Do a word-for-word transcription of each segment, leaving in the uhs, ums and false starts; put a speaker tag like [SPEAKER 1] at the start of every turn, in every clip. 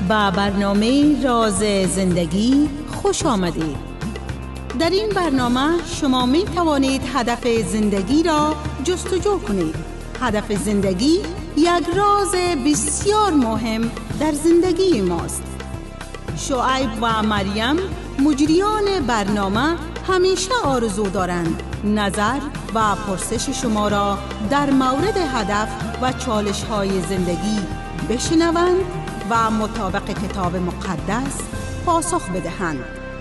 [SPEAKER 1] با برنامه راز زندگی خوش آمدید. در این برنامه شما می توانید هدف زندگی را جستجو کنید. هدف زندگی یک راز بسیار مهم در زندگی ماست. شعیب و مریم مجریان برنامه همیشه آرزو دارند نظر و پرسش شما را در مورد هدف و چالش‌های زندگی بشنوند و مطابق کتاب مقدس پاسخ بدهند.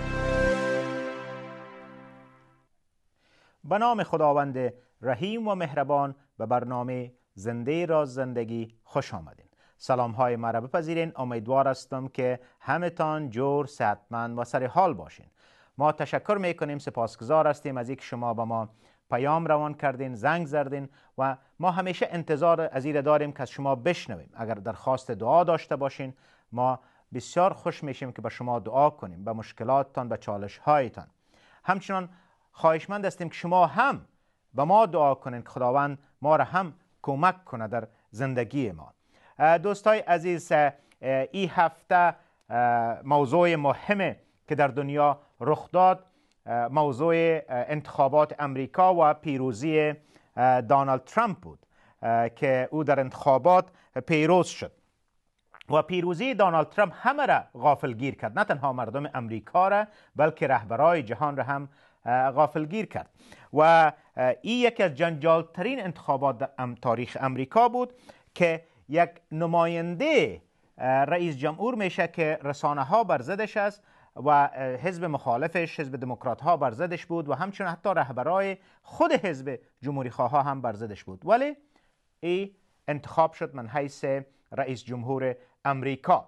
[SPEAKER 2] به نام خداوند رحیم و مهربان به برنامه زنده راز زندگی خوش آمدین. سلام های مرا بپذیرین. امیدوار هستم که همتان جور، صحتمند و سر حال باشین. ما تشکر میکنیم، سپاسگزار هستیم از اینکه شما به ما پیام روان کردین، زنگ زدین و ما همیشه انتظار از این داریم که از شما بشنویم. اگر درخواست دعا داشته باشین ما بسیار خوش میشیم که به شما دعا کنیم، به مشکلاتتان، به چالش هایتان. همچنان خواهشمند هستیم که شما هم به ما دعا کنین که خداوند ما را هم کمک کنه در زندگی ما. دوستای عزیز، این هفته موضوع مهمه که در دنیا رخ داد موضوع انتخابات امریکا و پیروزی دونالد ترامپ بود که او در انتخابات پیروز شد و پیروزی دونالد ترامپ همه را غافلگیر کرد، نه تنها مردم امریکا را بلکه رهبرای جهان را هم غافلگیر کرد و این یکی از جنجالترین انتخابات در تاریخ امریکا بود که یک نماینده رئیس جمهور میشه که رسانه ها بر ضدش است و حزب مخالفش، حزب دموکرات ها بر ضدش بود و همچنین حتی رهبرای خود حزب جمهوری خواه ها هم بر ضدش بود، ولی این انتخاب شد من حیث رئیس جمهور امریکا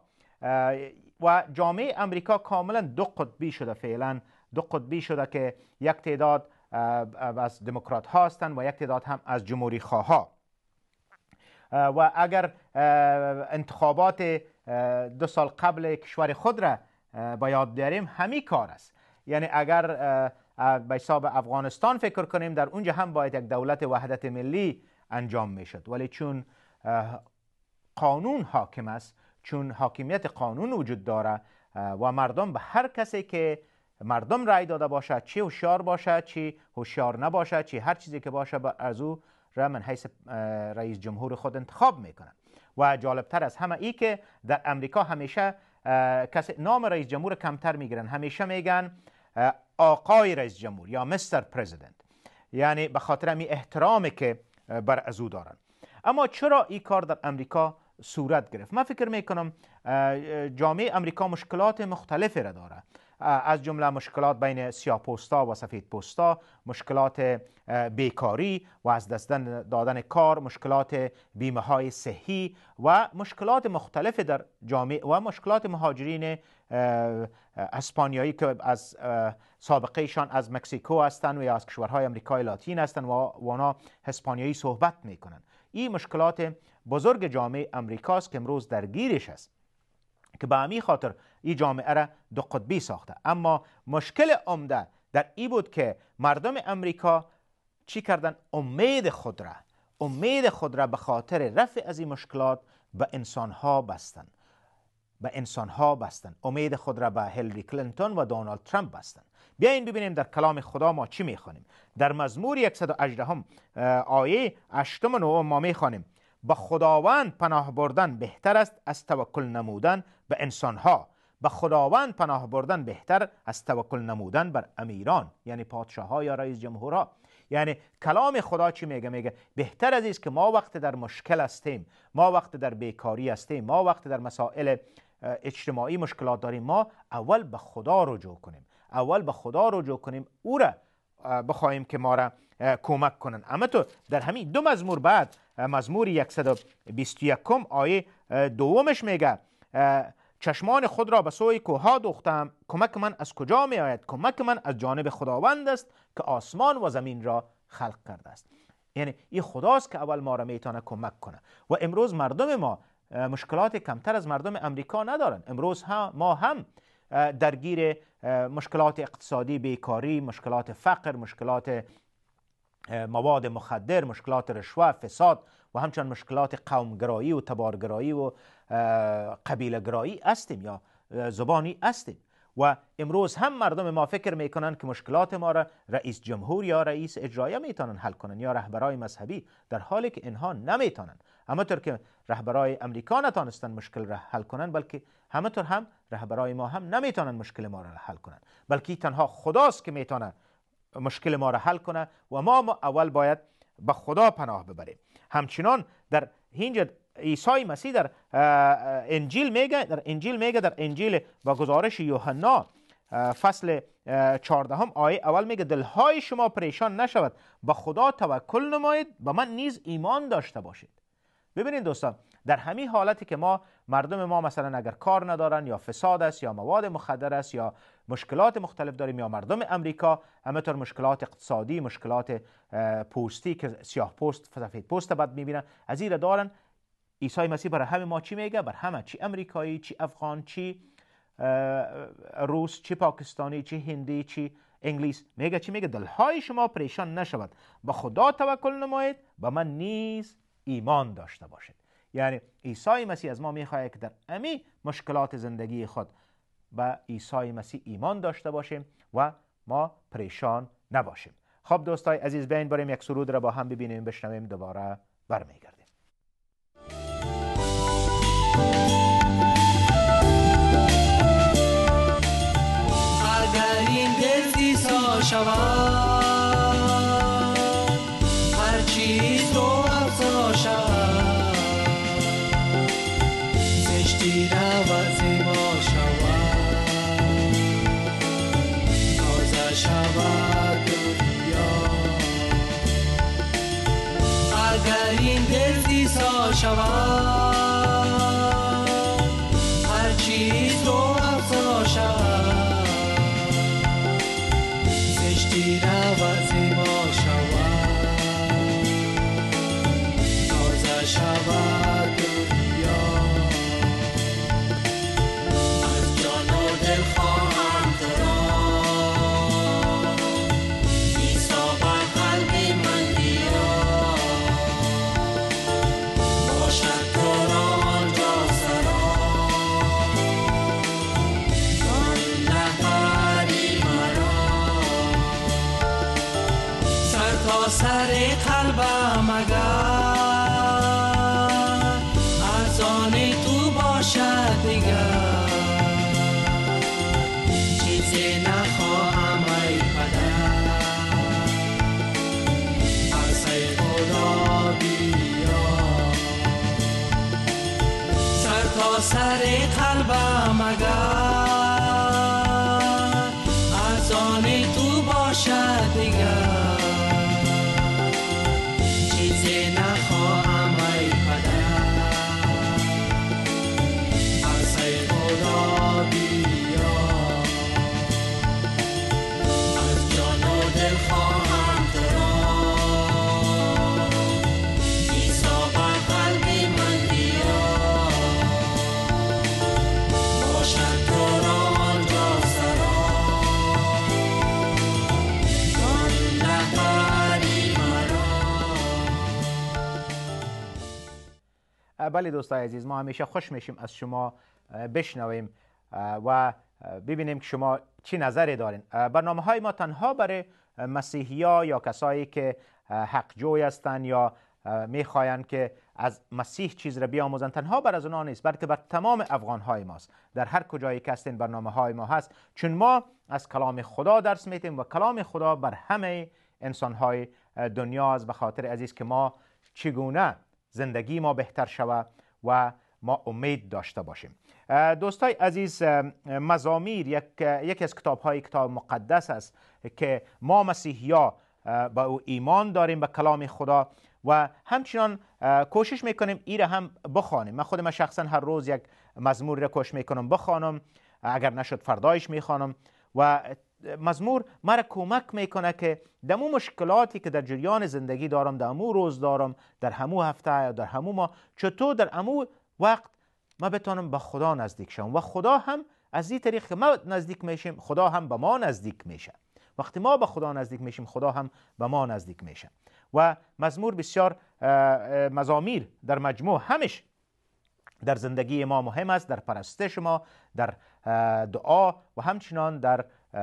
[SPEAKER 2] و جامعه امریکا کاملا دو قطبی شده. فعلا دو قطبی شده که یک تعداد از دموکرات ها هستند و یک تعداد هم از جمهوری خواه ها. و اگر انتخابات دو سال قبل کشور خود را با یاد بیاریم همین کار است. یعنی اگر به حساب افغانستان فکر کنیم در اونجا هم باید یک دولت وحدت ملی انجام میشد، ولی چون قانون حاکم است، چون حاکمیت قانون وجود داره و مردم به هر کسی که مردم رای داده باشه، چی هوشیار باشه چی هوشیار نباشه، چی هر چیزی که باشه از او را من حیث رئیس جمهور خود انتخاب میکنن. و جالبتر از همه ای که در امریکا همیشه کسی نام رئیس جمهور کمتر میگیرن، همیشه میگن آقای رئیس جمهور یا مستر پرزیدنت، یعنی به خاطر همین احترامی که بر از او دارن. اما چرا این کار در امریکا صورت گرفت؟ من فکر میکنم جامعه امریکا مشکلات مختلفی را داره، از جمله مشکلات بین سیاه‌پوستا و سفیدپوستا، مشکلات بیکاری و از دست دادن کار، مشکلات بیمه های صحی و مشکلات مختلف در جامعه و مشکلات مهاجرین اسپانیایی که از سابقهشان از مکزیکو هستند و یا از کشورهای امریکای لاتین هستند و اونا اسپانیایی صحبت میکنن. این مشکلات بزرگ جامعه امریکاست که امروز درگیرش است که به همین خاطر این جامعه را دو قطبی ساخته. اما مشکل عمده در این بود که مردم امریکا چی کردن؟ امید خود را امید خود را به خاطر رفع از این مشکلات به انسانها بستن به انسانها بستن امید خود را به هیلاری کلینتون و دونالد ترامپ بستن. بیاین ببینیم در کلام خدا ما چی میخوانیم. در مزمور صد و هجده آیه هشت و نه ما میخوانیم: به خداوند پناه بردن بهتر است از توکل نمودن به انسانها. به خداوند پناه بردن بهتر از توکل نمودن بر امیران، یعنی پادشاه ها یا رئیس جمهورها. یعنی کلام خدا چی میگه؟ میگه بهتر از است که ما وقت در مشکل هستیم، ما وقت در بیکاری هستیم، ما وقت در مسائل اجتماعی مشکلات داریم، ما اول به خدا رجوع کنیم، اول به خدا رجوع کنیم، او را بخواهیم که ما را کمک کنن. اما تو در همین دو مزمور بعد، مزمور صد و بیست و یک آیه دومش میگه: چشمان خود را به سوی کوه‌ها دوختم، کمک من از کجا می آید؟ کمک من از جانب خداوند است که آسمان و زمین را خلق کرده است. یعنی این خداست که اول ما را میتونه کمک کنه. و امروز مردم ما مشکلات کمتر از مردم امریکا ندارن. امروز هم ما هم درگیر مشکلات اقتصادی، بیکاری، مشکلات فقر، مشکلات مواد مخدر، مشکلات رشوه، فساد و همچنین مشکلات قومگرایی و تبارگرایی و قبیله گرایی هستیم یا زبانی هستیم. و امروز هم مردم ما فکر میکنن که مشکلات ما را رئیس جمهور یا رئیس اجرایی میتونن حل کنن یا رهبرای مذهبی، در حالی که اینها نمیتونن. همونطور که رهبرای امریکا نتونستن مشکل را حل کنن، بلکه همونطور هم رهبرای ما هم نمیتونن مشکل ما را حل کنن، بلکه تنها خداست که میتونه مشکل ما را حل کنه و ما اول باید به خدا پناه ببریم. همچنان در اینجا عیسی مسیح در انجیل میگه در انجیل میگه در انجیل با گزارش یوحنا فصل چهاردهم آیه اول میگه دلهای شما پریشان نشود، به خدا توکل نمایید، به من نیز ایمان داشته باشید. ببینید دوستان، در همین حالتی که ما مردم ما مثلا اگر کار ندارن یا فساد است یا مواد مخدر است یا مشکلات مختلف داریم، یا مردم امریکا همینطور مشکلات اقتصادی، مشکلات پوستی که سیاه پوست سفید پوست بد میبینن، از این دارن. عیسی مسیح برای همه ما چی میگه؟ بر همه، چی امریکایی، چی افغان، چی روس، چی پاکستانی، چی هندی، چی انگلیس، میگه چی میگه؟ دلهای شما پریشان نشود، به خدا توکل نمایید، به من نیز ایمان داشته باشید. یعنی عیسی مسیح از ما میخواهد که در امی مشکلات زندگی خود به عیسی مسیح ایمان داشته باشیم و ما پریشان نباشیم. خب دوستای عزیز، بیاین بریم یک سرود را با هم ببینیم، بشنویم، دوباره برمیگردیم.
[SPEAKER 3] اگر این دل زیسا شود، هر چیز رو افزا شود، زشتی رود زیبا شود، تازه شود دنیا. اگر این دل زیسا شود، هر چیز رو افزا شود، زشتی رود زیبا شود، تازه شود دنیا. از جان و دل خواهم تو را، عیسی بر قلب من بیا، باشد تو را آنجا سرا، آن رهبری مرا. سر تا سر قلبم اگر از آن تو باشد دیگر، چیزی نخواهم ای پدر، پس ای خدا بیا. سر تا سر قلبم اگر از آن تو باشد دیگر، چیزی نخواهم ای پدر، پس ای خدا بیا. از جان و دل خواهم تو را، عیسی بر قلب من بیا، باشد تو را آنجا سرا، آن رهبری مرا.
[SPEAKER 2] بله دوستای عزیز، ما همیشه خوش میشیم از شما بشنویم و ببینیم که شما چی نظری دارین. برنامه های ما تنها برای مسیحیا یا کسایی که حق جوی هستند یا میخواین که از مسیح چیز را بیاموزن، تنها بر از اونها نیست، بلکه بر تمام افغان های ماست. در هر کجایی که هستین برنامه های ما هست، چون ما از کلام خدا درس میتیم و کلام خدا بر همه انسان های دنیا است، به خاطر عزیز که ما چگونه زندگی ما بهتر شود و ما امید داشته باشیم. دوستای عزیز، مزامیر یک یکی از کتاب های کتاب مقدس است که ما مسیحیا با او ایمان داریم، به کلام خدا، و همچنان کوشش میکنیم این را هم بخوانیم. من خودم شخصا هر روز یک مزمور را کوشش میکنم بخوانم، اگر نشد فردایش میخوانم، و مزمور مرا کمک میکنه که دمو مشکلاتی که در جریان زندگی دارم، در همو روز دارم، در همو هفته یا در همو ما، چطور در همو وقت ما بتونم به خدا نزدیک شم و خدا هم از این طریق که ما نزدیک میشیم، خدا هم به ما نزدیک میشه. وقتی ما به خدا نزدیک میشیم خدا هم به ما نزدیک میشه. و مزمور بسیار مزامیر در مجموع همش در زندگی ما مهم است، در پرستش ما، در دعا و همچنان در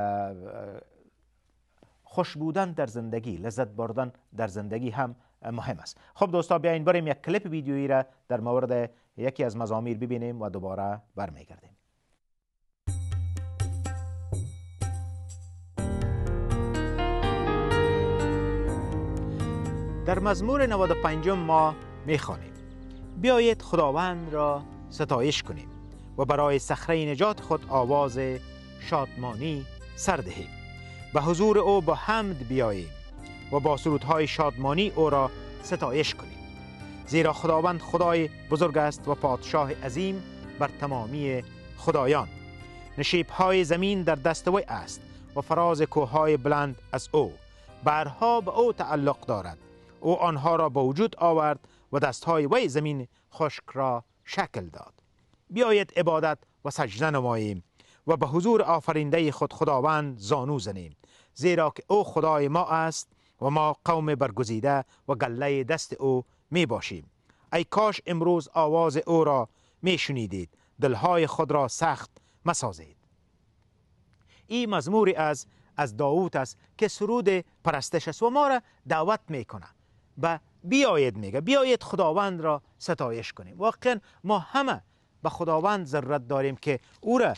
[SPEAKER 2] خوش بودن در زندگی، لذت بردن در زندگی هم مهم است. خب دوستا، بیاین بریم یک کلیپ ویدیویی را در مورد یکی از مزامیر ببینیم و دوباره برمیگردیم. در مزمور نود و پنج ما میخوانیم: بیایید خداوند را ستایش کنیم و برای صخره نجات خود آواز شادمانی سر دهیم. به حضور او با حمد بیاییم و با سرودهای شادمانی او را ستایش کنیم. زیرا خداوند خدای بزرگ است و پادشاه عظیم بر تمامی خدایان. نشیب‌های زمین در دست وی است و فراز کوه‌های بلند از او. بحرها به او تعلق دارد. او آنها را به وجود آورد و دستهای وی زمین خشک را شکل داد. بیایید عبادت و سجده نماییم و به حضور آفرینده خود خداوند زانو زنیم. زیرا که او خدای ما است و ما قوم برگزیده و گله دست او می باشیم. ای کاش امروز آواز او را می شنیدید، دلهای خود را سخت مسازید. این مزموری از از داوود است که سرود پرستش است و ما را دعوت میکنه و بیایید، میگه بیایید خداوند را ستایش کنیم. واقعا ما همه به خداوند ضرورت داریم که او را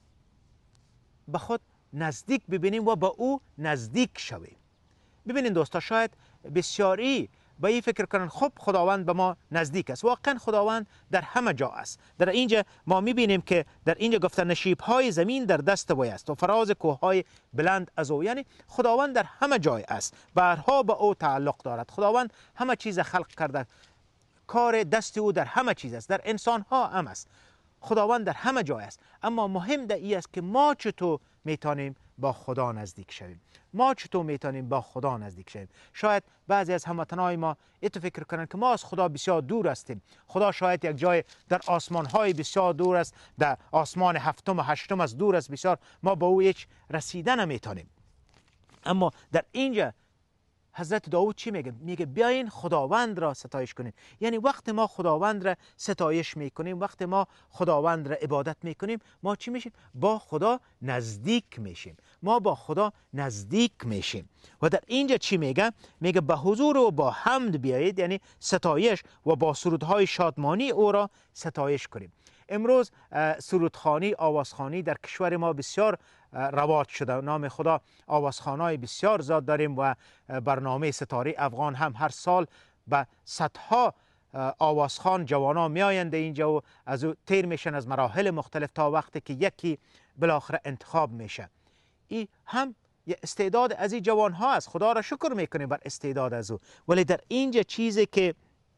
[SPEAKER 2] به خود نزدیک ببینیم و با او نزدیک شویم. ببینید دوستا، شاید بسیاری به این فکر کنن خب خداوند به ما نزدیک است. واقعا خداوند در همه جا است. در اینجا ما میبینیم که در اینجا گفته نشیب‌های زمین در دست وی است و فراز کوه‌های بلند از او. یعنی خداوند در همه جای است. بحرها به او تعلق دارد. خداوند همه چیز خلق کرده. کار دست او در همه چیز است. در انسان ها هم است. خداوند در همه جای است. اما مهم در این است که ما چطور میتونیم با خدا نزدیک شویم. ما چطور میتونیم با خدا نزدیک شویم؟ شاید بعضی از هموطنان ما ایتو فکر کنن که ما از خدا بسیار دور هستیم. خدا شاید یک جای در آسمان های بسیار دور است، در آسمان هفتم و هشتم از دور است بسیار، ما با او هیچ رسیدن نمیتونیم. اما در اینجا حضرت داوود چی میگه؟ میگه بیاین خداوند را ستایش کنیم. یعنی وقت ما خداوند را ستایش میکنیم، وقت ما خداوند را عبادت میکنیم، ما چی میشیم؟ با خدا نزدیک میشیم. ما با خدا نزدیک میشیم. و در اینجا چی میگه؟ میگه به حضور و با حمد بیایید، یعنی ستایش و با سرودهای شادمانی او را ستایش کنیم. امروز سرودخوانی، آوازخوانی در کشور ما بسیار رواج شده. نام خدا آوازخوانای بسیار زیاد داریم و برنامه ستاره افغان هم هر سال به صدها آوازخوان جوانان می آیند اینجا و از او تیر میشن از مراحل مختلف تا وقتی که یکی بالاخره انتخاب میشه. این هم یه استعداد از این جوان ها است. خدا را شکر میکنیم بر استعداد از او. ولی در اینجا چیزی که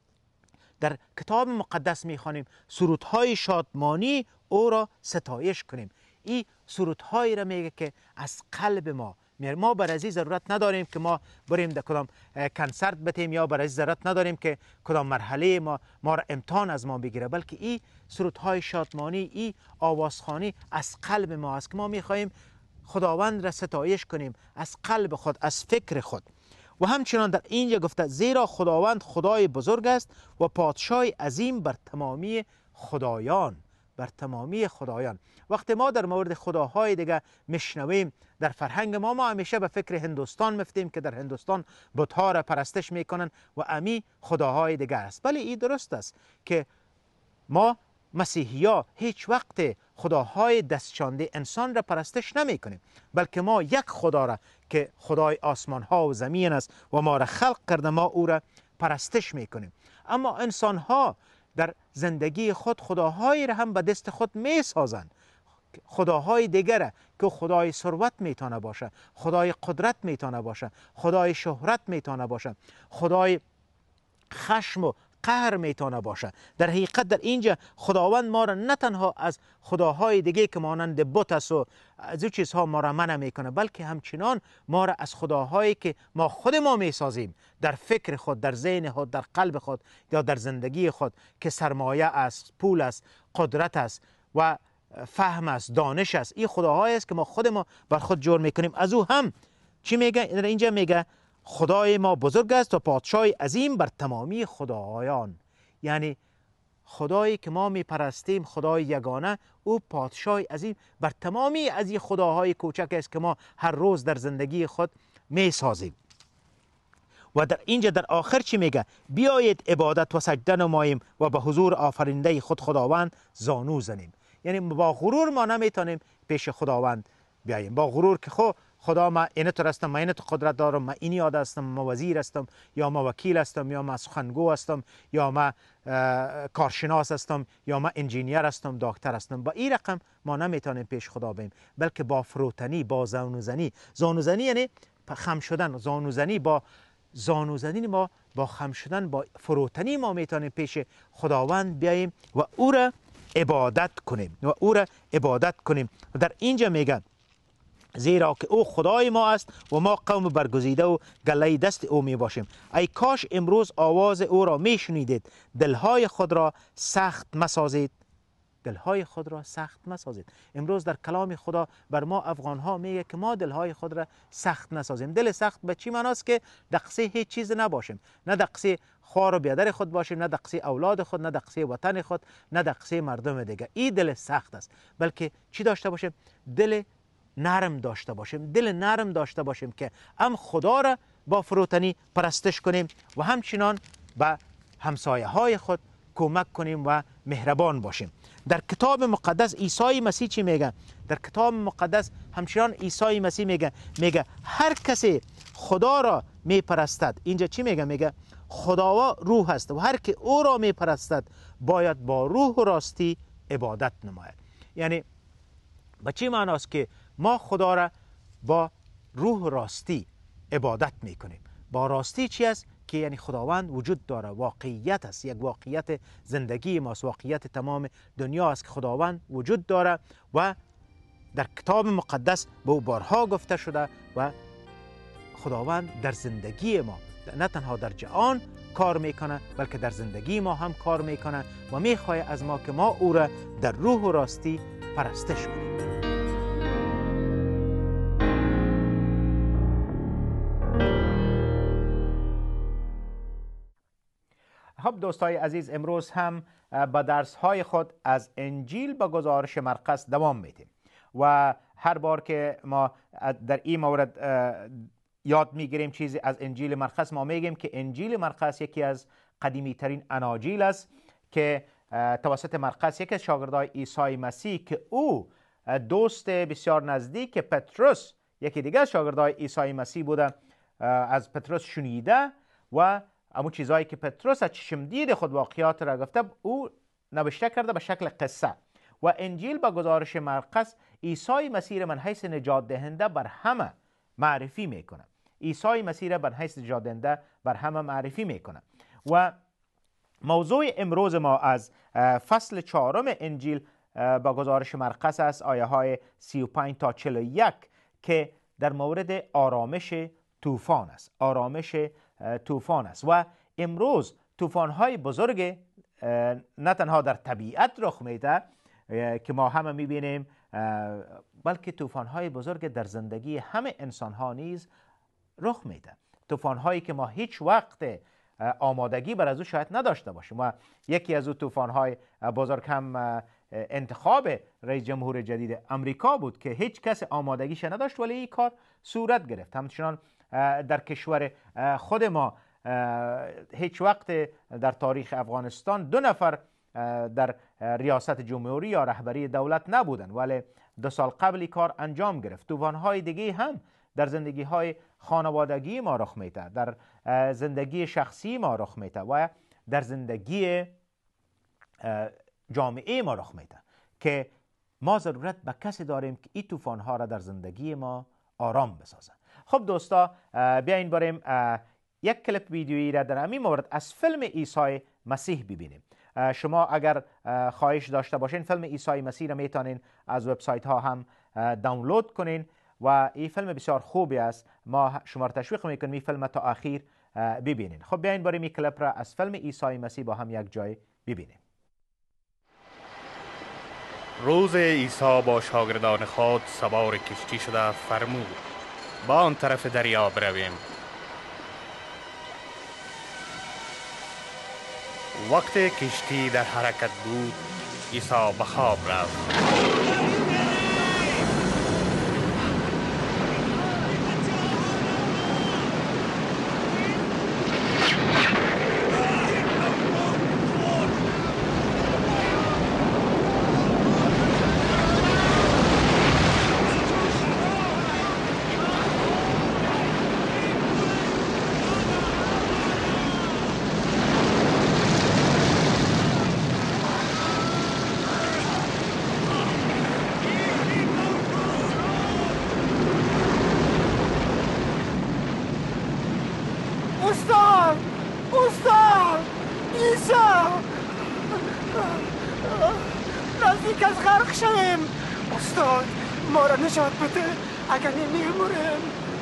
[SPEAKER 2] در کتاب مقدس میخوانیم، سرودهای شادمانی او را ستایش کنیم. این سرودهایی را میگه که از قلب ما میاره. ما برای این ضرورت نداریم که ما بریم در کدام کنسرت بتیم، یا برای این ضرورت نداریم که کدام مرحله ما ما را امتحان از ما بگیره، بلکه این سرودهای شادمانی، این آوازخوانی از قلب ما است که ما میخواهیم خداوند را ستایش کنیم از قلب خود، از فکر خود. و همچنان در اینجا گفته زیرا خداوند خدای بزرگ است و پادشاه عظیم بر تمامی خدایان، بر تمامی خدایان. وقتی ما در مورد خداهای دیگه میشنویم در فرهنگ ما، ما همیشه به فکر هندوستان میفتیم که در هندوستان بت‌ها را پرستش میکنن و امی خداهای دیگه است. ولی این درست است که ما مسیحی‌ها هیچ وقت خداهای دستشانده انسان را پرستش نمی کنیم، بلکه ما یک خدا را که خدای آسمان ها و زمین است و ما را خلق کرده، ما او را پرستش می کنیم. اما انسان ها در زندگی خود خداهایی را هم به دست خود می سازند. خداهای دیگر که خدای ثروت میتونه باشه، خدای قدرت میتونه باشه، خدای شهرت میتونه باشه، خدای خشم و قهر میتونه باشه. در حقیقت در اینجا خداوند ما را نه تنها از خداهای دیگه که مانند بت است و از این چیزها ما را منع میکنه، بلکه همچنان ما را از خداهایی که ما خود ما میسازیم در فکر خود، در ذهن خود، در قلب خود یا در زندگی خود، که سرمایه است، پول است، قدرت است و فهم است، دانش است. این خداهایی است که ما خود ما بر خود جور میکنیم، از او هم چی میگه؟ در اینجا میگه خدای ما بزرگ است و پادشاه عظیم بر تمامی خدایان. یعنی خدایی که ما میپرستیم، خدای یگانه، او پادشاه عظیم بر تمامی از این خداهای کوچک است که ما هر روز در زندگی خود میسازیم. و در اینجا در آخر چی میگه؟ بیایید عبادت و سجده نماییم و به حضور آفرینده خود خداوند زانو زنیم. یعنی با غرور ما نمیتونیم پیش خداوند بیاییم، با غرور که خب خدا ما اینطور هستم، ما اینطور قدرت دارم، ما اینی یاد هستم، ما وزیر هستم، یا ما وکیل هستم، یا ما سخنگو هستم، یا ما کارشناس هستم، یا ما انجینیر هستم، دکتر هستم. با این رقم ما نمیتونیم پیش خدا بیم، بلکه با فروتنی، با زانوزنی. زانوزنی یعنی خم شدن. زانوزنی با زانوزنی ما با خم شدن، با فروتنی ما میتونیم پیش خداوند بیاییم و او را عبادت کنیم و او را عبادت کنیم. و در اینجا میگه زیرا که او خدای ما است و ما قوم برگزیده و گله دست او می باشیم. ای کاش امروز آواز او را می شنیدید. دلهای خود را سخت مسازید. دلهای خود را سخت مسازید. امروز در کلام خدا بر ما افغان ها میگه که ما دلهای خود را سخت نسازیم. دل سخت به چی معناست؟ که دقصه هیچ چیز نباشیم، نه دقصه خوار و بیادر خود باشیم، نه دقصه اولاد خود، نه دقصه وطن خود، نه دقصه مردم دیگه. این دل سخت است. بلکه چی داشته باشیم؟ دل نرم داشته باشیم. دل نرم داشته باشیم که هم خدا را با فروتنی پرستش کنیم و همچنان به همسایه های خود کمک کنیم و مهربان باشیم. در کتاب مقدس عیسی مسیح چی میگه؟ در کتاب مقدس همچنان عیسی مسیح میگه میگه هر کسی خدا را میپرستد، اینجا چی میگه؟ میگه خداوا روح است و هر که او را میپرستد باید با روح و راستی عبادت نماید. یعنی به چی معناست که ما خدا را با روح و راستی عبادت میکنیم؟ با راستی چی است؟ که یعنی خداوند وجود داره، واقعیت است، یک واقعیت زندگی ماست، واقعیت تمام دنیا است که خداوند وجود داره و در کتاب مقدس به او بارها گفته شده و خداوند در زندگی ما نه تنها در جهان کار میکنه بلکه در زندگی ما هم کار میکنه و میخواه از ما که ما او را در روح و راستی پرستش کنیم. خب دوستای عزیز، امروز هم با درس های خود از انجیل به گزارش مرقس دوام میدیم و هر بار که ما در این مورد یاد میگیریم چیزی از انجیل مرقس، ما میگیم که انجیل مرقس یکی از قدیمی ترین اناجیل است که توسط مرقس، یکی از شاگردای عیسی مسیح که او دوست بسیار نزدیک پتروس، یکی دیگه از شاگردای عیسی مسیح بوده، از پتروس شنیده و اما چیزایی که پتروس از چشم دید خود واقعیات را گفته او نوشته کرده به شکل قصه. و انجیل با گزارش مرقس عیسی مسیح من حیث نجات دهنده بر همه معرفی میکنه. عیسی مسیح را بر حیث نجات دهنده بر همه معرفی میکنه. و موضوع امروز ما از فصل چهارم انجیل با گزارش مرقس است، آیه های سی و پنج تا چهل و یک که در مورد آرامش طوفان است. آرامش طوفان است و امروز طوفان های بزرگ نه تنها در طبیعت رخ میده که ما همه میبینیم، بلکه طوفان های بزرگ در زندگی همه انسان ها نیز رخ میده. طوفان هایی که ما هیچ وقت آمادگی بر از او شاید نداشته باشیم و یکی از او طوفان های بزرگ هم انتخاب رئیس جمهور جدید امریکا بود که هیچ کس آمادگیش نداشت ولی این کار صورت گرفت. همچنان در کشور خود ما هیچ وقت در تاریخ افغانستان دو نفر در ریاست جمهوری یا رهبری دولت نبودن ولی دو سال قبل کار انجام گرفت. طوفان‌های دیگه هم در زندگی‌های خانوادگی ما رخ میده، در زندگی شخصی ما رخ میده و در زندگی جامعه ما رخ میده که ما ضرورت به کسی داریم که این طوفان‌ها را در زندگی ما آرام بسازه. خب دوستا، بیاین بریم یک کلیپ ویدیویی را در همین مورد از فیلم عیسی مسیح ببینیم. شما اگر خواهش داشته باشین فیلم عیسی مسیح را میتونین از وبسایت ها هم دانلود کنین و این فیلم بسیار خوبی است. ما شما را تشویق میکنیم این فیلم تا آخر ببینین. خب بیاین بریم این کلیپ را از فیلم عیسی مسیح با هم یک جای ببینیم.
[SPEAKER 4] روز عیسی با شاگردان خود سوار کشتی شده فرمود با آن طرف دریا برویم. وقتی کشتی در حرکت بود، عیسی به خواب رفت.
[SPEAKER 5] استاد! استاد! عیسی! نزدیک از غرق شویم. استاد ما را نجات بده، اگر نمی‌مریم.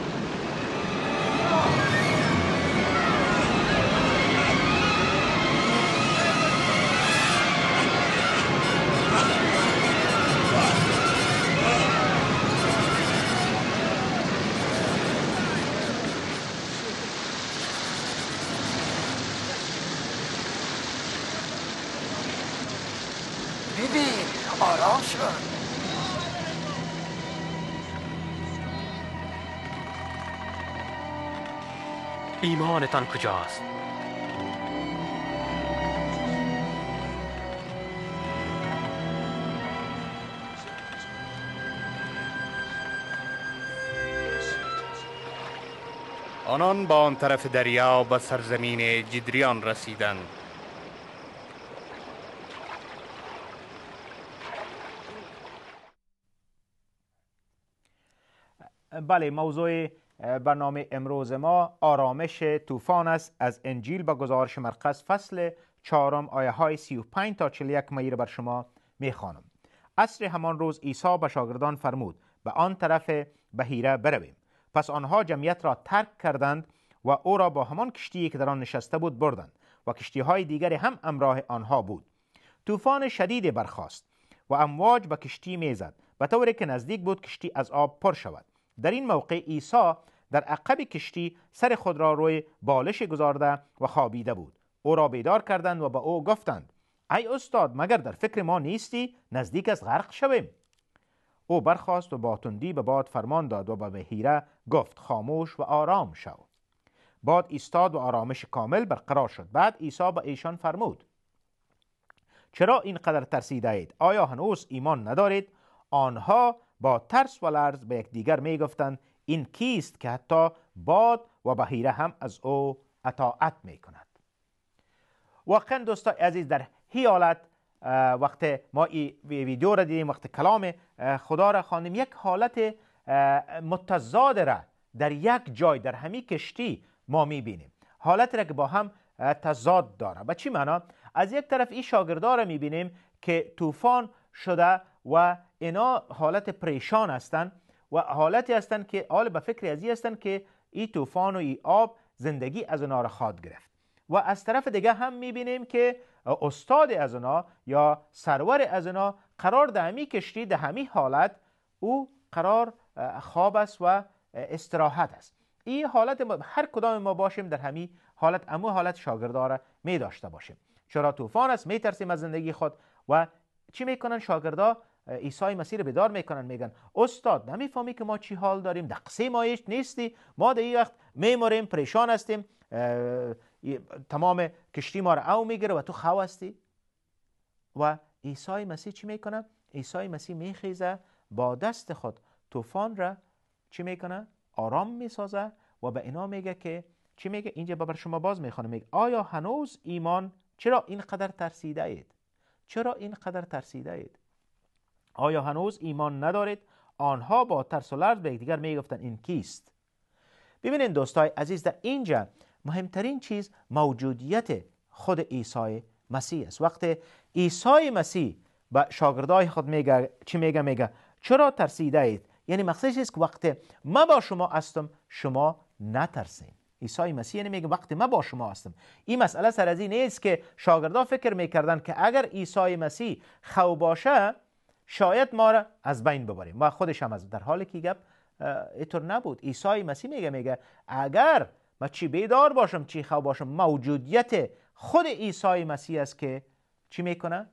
[SPEAKER 5] ببین آرام شد.
[SPEAKER 4] ایمانتان کجاست؟ آنان با آن طرف دریا به سرزمین جدریان رسیدند.
[SPEAKER 2] بله، موضوع برنامه امروز ما آرامش طوفان است. از انجیل به گزارش مرقس فصل چهارم آیه های سی و پنج تا چهل و یک می را بر شما می خوانم. عصر همان روز عیسی به شاگردان فرمود به آن طرف بحیره برویم. پس آنها جمعیت را ترک کردند و او را با همان کشتی که در آن نشسته بود بردند و کشتی های دیگری هم همراه آنها بود. طوفان شدیدی برخاست و امواج به کشتی میزد به طوری که نزدیک بود کشتی از آب پر شود. در این موقع عیسی در عقب کشتی سر خود را روی بالش گذارده و خوابیده بود. او را بیدار کردند و به او گفتند ای استاد، مگر در فکر ما نیستی نزدیک از غرق شویم؟ او برخاست و با تندی به باد فرمان داد و به بحیره گفت خاموش و آرام شو. باد ایستاد و آرامش کامل برقرار شد. بعد عیسی به ایشان فرمود چرا اینقدر ترسیده اید؟ آیا هنوز ایمان ندارید؟ آنها با ترس و لرز به یکدیگر می گفتند این کیست که حتی باد و بحیره هم از او اطاعت می کند؟ واقعا دوستان عزیز، در هی حالت وقت ما این ویدیو را دیدیم، وقت کلام خدا را خواندیم، یک حالت متضاد را در یک جای در همین کشتی ما می بینیم. حالت را که با هم تضاد داره. به چی معنا؟ از یک طرف این شاگردا را می بینیم که طوفان شده و اینا حالت پریشان هستند و حالتی هستند که حال به فکر ازی هستند که این طوفان و این آب زندگی از اونا را خواد گرفت. و از طرف دیگه هم میبینیم که استاد از اونا یا سرور از اونا قرار در همی کشتی در همی حالت او قرار خواب است و استراحت است. این حالت ما هر کدام ما باشیم در همی حالت امو حالت شاگردار می داشته باشیم. چرا طوفان است، می ترسیم از زندگی خود و چی میکنن شاگردا؟ عیسی مسیح رو بیدار میکنن، میگن استاد نمیفهمی که ما چی حال داریم؟ در قصه ما هیچ نیستی، ما در این وقت میمریم، پریشان هستیم، تمام کشتی ما رو او میگیره و تو خو هستی. و عیسی مسیح چی میکنه؟ عیسی مسیح میخیزه با دست خود طوفان را چی میکنه؟ آرام میسازه و به اینا میگه که چی میگه؟ اینجا بر شما باز میخوانه، میگه آیا هنوز ایمان، چرا اینقدر ترسیده اید؟ چرا اینقدر ترسیده اید؟ آیا هنوز ایمان ندارید؟ آنها با ترس و لرز به یکدیگر میگفتند این کیست؟ ببینید دوستای عزیز، در اینجا مهمترین چیز موجودیت خود عیسی مسیح است. وقتی عیسی مسیح به شاگردای خود میگه چی میگه؟ میگه چرا ترسیده اید؟ یعنی مقصدش است که وقتی ما با شما هستم شما نترسین. عیسی مسیح یعنی میگه وقتی ما با شما هستم. این مسئله سر از این نیست که شاگردا فکر میکردن که اگر عیسی مسیح خو باشه شاید ما را از بین ببریم و خودش هم از در حالی که گپ اینطور نبود. عیسی مسیح میگه میگه اگر من چی بیدار باشم چی خواب باشم، موجودیت خود عیسی مسیح است که چی میکنه؟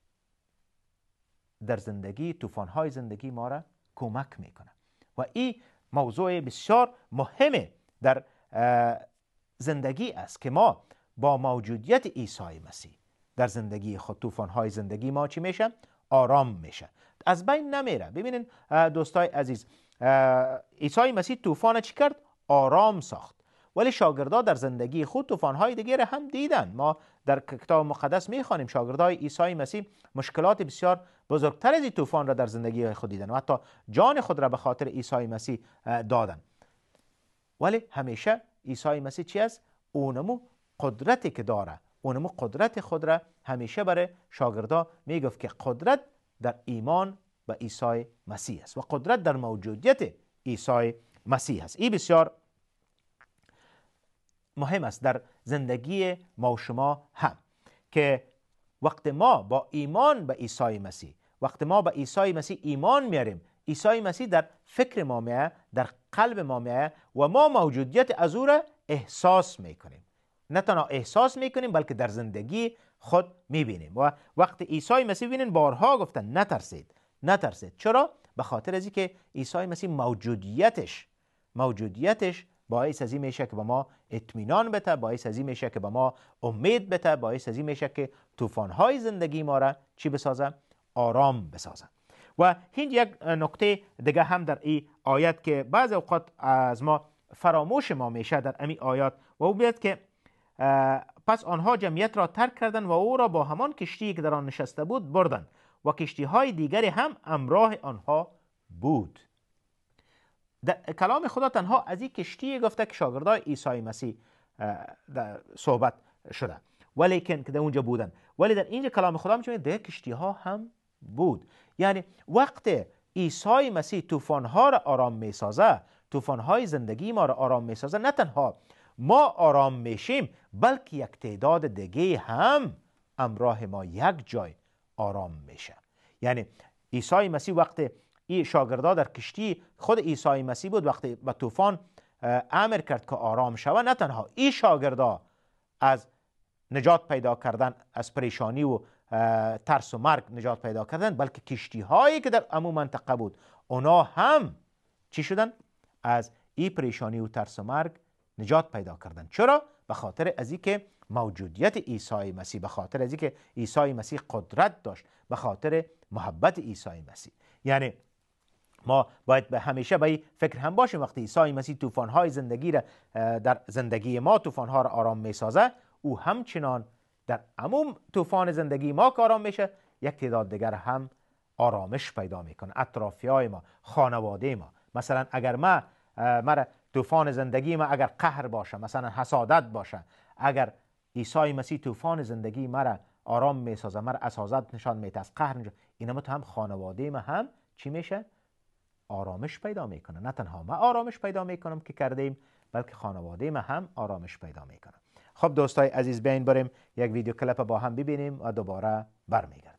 [SPEAKER 2] در زندگی، طوفان‌های زندگی ما را کمک میکنه. و این موضوع بسیار مهمه در زندگی است که ما با موجودیت عیسی مسیح در زندگی خود، طوفان‌های زندگی ما چی میشه؟ آرام میشه، از بین نمیره. ببینین دوستای عزیز، عیسی مسیح طوفان چی کرد؟ آرام ساخت. ولی شاگردها در زندگی خود طوفان‌های دیگر هم دیدن. ما در کتاب مقدس میخوانیم شاگردای عیسی مسیح مشکلات بسیار بزرگتر از این طوفان را در زندگی خود دیدن و حتی جان خود را به خاطر عیسی مسیح دادن. ولی همیشه عیسی مسیح چی است؟ اونمو قدرتی که داره، اونمو قدرت خود را همیشه برای شاگردها میگفت که قدرت در ایمان به عیسی مسیح است و قدرت در موجودیت عیسی مسیح است. این بسیار مهم است در زندگی ما و شما هم، که وقت ما با ایمان به عیسی مسیح، وقت ما به عیسی مسیح ایمان میاریم، عیسی مسیح در فکر ما میاد، در قلب ما میاد و ما موجودیت از او را احساس میکنیم. نه تنها احساس میکنیم بلکه در زندگی خود میبینیم. و وقت عیسی مسیح ببینین بارها گفتن نترسید، نترسید. چرا؟ به خاطر از اینکه عیسی مسیح موجودیتش موجودیتش باعث از این میشه که به ما اطمینان بده، باعث از این میشه که به ما امید بده، باعث از این میشه که طوفان‌های زندگی ما را چی بسازه؟ آرام بسازه. و این یک نکته دیگه هم در این آیت که بعض اوقات از ما فراموش ما میشه در این آیات، و او بیاد که پس آنها جمعیت را ترک کردند و او را با همان کشتی که در آن نشسته بود بردند و کشتی‌های دیگری هم همراه آنها بود. در کلام خدا تنها از این کشتی گفته که شاگردای عیسی مسیح صحبت شده، ولی که در اونجا بودن. ولی در اینجا کلام خدا میگه ده کشتی ها هم بود. یعنی وقت عیسی مسیح طوفان ها را آرام میسازه، طوفان های زندگی ما را آرام میسازه، نه تنها ما آرام میشیم بلکه یک تعداد دیگه هم همراه ما یک جای آرام میشه. یعنی عیسی مسیح وقت این شاگردا در کشتی خود عیسی مسیح بود، وقتی به طوفان امر کرد که آرام شود، نه تنها این شاگردا از نجات پیدا کردن از پریشانی و ترس و مرگ نجات پیدا کردن، بلکه کشتی هایی که در امو منطقه بود اونا هم چی شدن؟ از این پریشانی و ترس و مرگ نجات پیدا کردن. چرا؟ به خاطر از اینکه موجودیت عیسی مسیح، به خاطر از اینکه عیسی مسیح قدرت داشت، به خاطر محبت عیسی مسیح. یعنی ما باید به همیشه به این فکر هم باشیم وقتی عیسی مسیح طوفان‌های زندگی را در زندگی ما طوفان‌ها را آرام می‌سازه، او همچنان در عموم طوفان زندگی ما که آرام میشه، یک تعداد دیگر هم آرامش پیدا میکنه. اطرافیای ما، خانواده ما. مثلا اگر ما مرا طوفان زندگی ما اگر قهر باشه، مثلا حسادت باشه، اگر عیسی مسیح طوفان زندگی مرا آرام میسازه، مرا حسادت نشان میده، از قهر نشان، اینم هم خانواده ما هم چی میشه؟ آرامش پیدا میکنه. نه تنها ما آرامش پیدا میکنم که کردیم، بلکه خانواده ما هم آرامش پیدا میکنه. خب دوستای عزیز، بیاین بریم یک ویدیو کلیپ با هم ببینیم و دوباره برمیگردیم.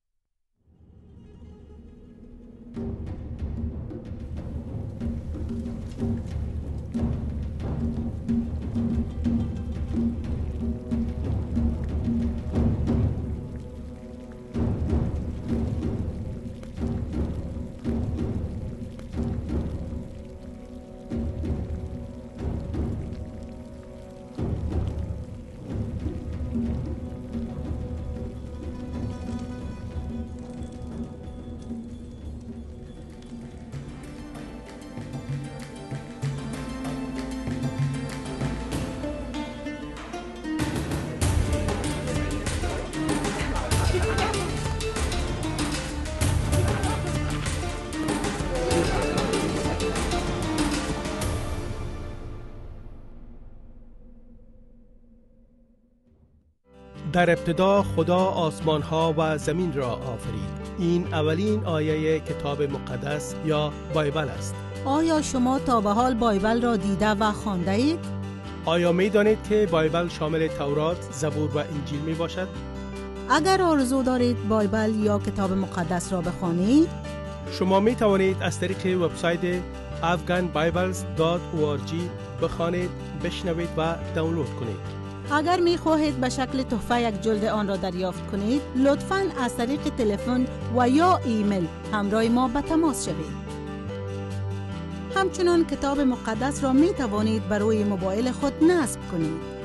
[SPEAKER 6] در ابتدا خدا آسمان ها و زمین را آفرید. این اولین آیه کتاب مقدس یا بایبل است.
[SPEAKER 1] آیا شما تا به حال بایبل را دیده و خوانده اید؟
[SPEAKER 6] آیا می دانید که بایبل شامل تورات، زبور و انجیل می باشد؟
[SPEAKER 1] اگر آرزو دارید بایبل یا کتاب مقدس را بخوانید،
[SPEAKER 6] شما می توانید از طریق وبسایت افغان بایبلز دات او آر جی بخوانید، بشنوید و دانلود کنید.
[SPEAKER 1] اگر می خواهید به شکل تحفه یک جلد آن را دریافت کنید، لطفاً از طریق تلفن و یا ایمیل همراه ما به تماس شوید. همچنان کتاب مقدس را می توانید بر روی موبایل خود نصب کنید.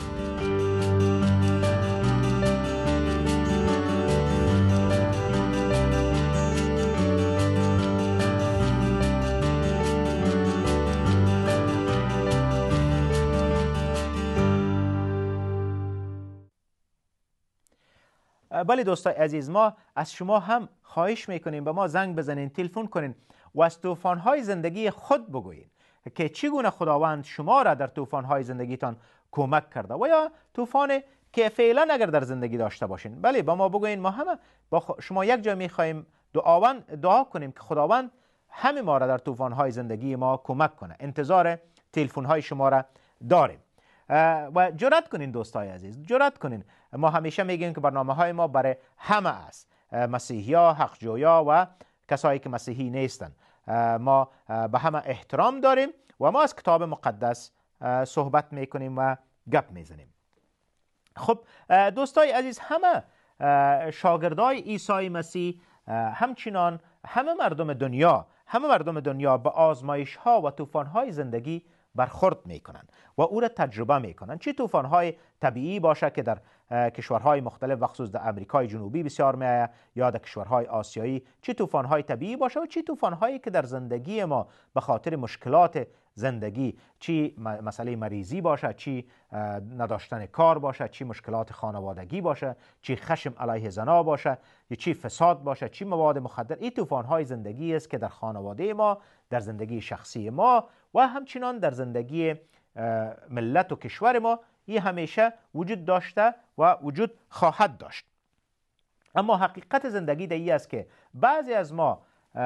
[SPEAKER 2] بله دوستای عزیز، ما از شما هم خواهش میکنیم به ما زنگ بزنین، تلفن کنین و از طوفان‌های زندگی خود بگویین که چگونه خداوند شما را در طوفان‌های زندگیتان کمک کرده و یا طوفان که فعلا اگر در زندگی داشته باشین، بله با ما بگویین. ما همه با شما یک جا میخواهیم دعاوند دعا کنیم که خداوند همه ما را در طوفان‌های زندگی ما کمک کنه. انتظار تلفن‌های شما را داریم و جرأت کنین دوستای عزیز، جرأت کنین. ما همیشه میگیم که برنامه های ما برای همه است، مسیحیا، حقجویا و کسایی که مسیحی نیستن. ما به همه احترام داریم و ما از کتاب مقدس صحبت میکنیم و گپ میزنیم. خب دوستای عزیز، همه شاگردای عیسی مسیح، همچنان همه مردم دنیا همه مردم دنیا به آزمایش ها و طوفان های زندگی برخورد میکنن و او را تجربه میکنن. چه طوفان‌های طبیعی باشه که در کشورهای مختلف و خصوص در امریکای جنوبی بسیار میآید یا در کشورهای آسیایی، چه طوفان‌های طبیعی باشه و چه طوفان‌هایی که در زندگی ما به خاطر مشکلات زندگی، چی مسئله مریضی باشه، چی نداشتن کار باشه، چی مشکلات خانوادگی باشه، چی خشم علیه زنا باشه، یا چی فساد باشه، چی مواد مخدر، این طوفان‌های زندگی است که در خانواده ما، در زندگی شخصی ما و همچنان در زندگی ملت و کشور ما این همیشه وجود داشته و وجود خواهد داشت. اما حقیقت زندگی در این است که بعضی از ما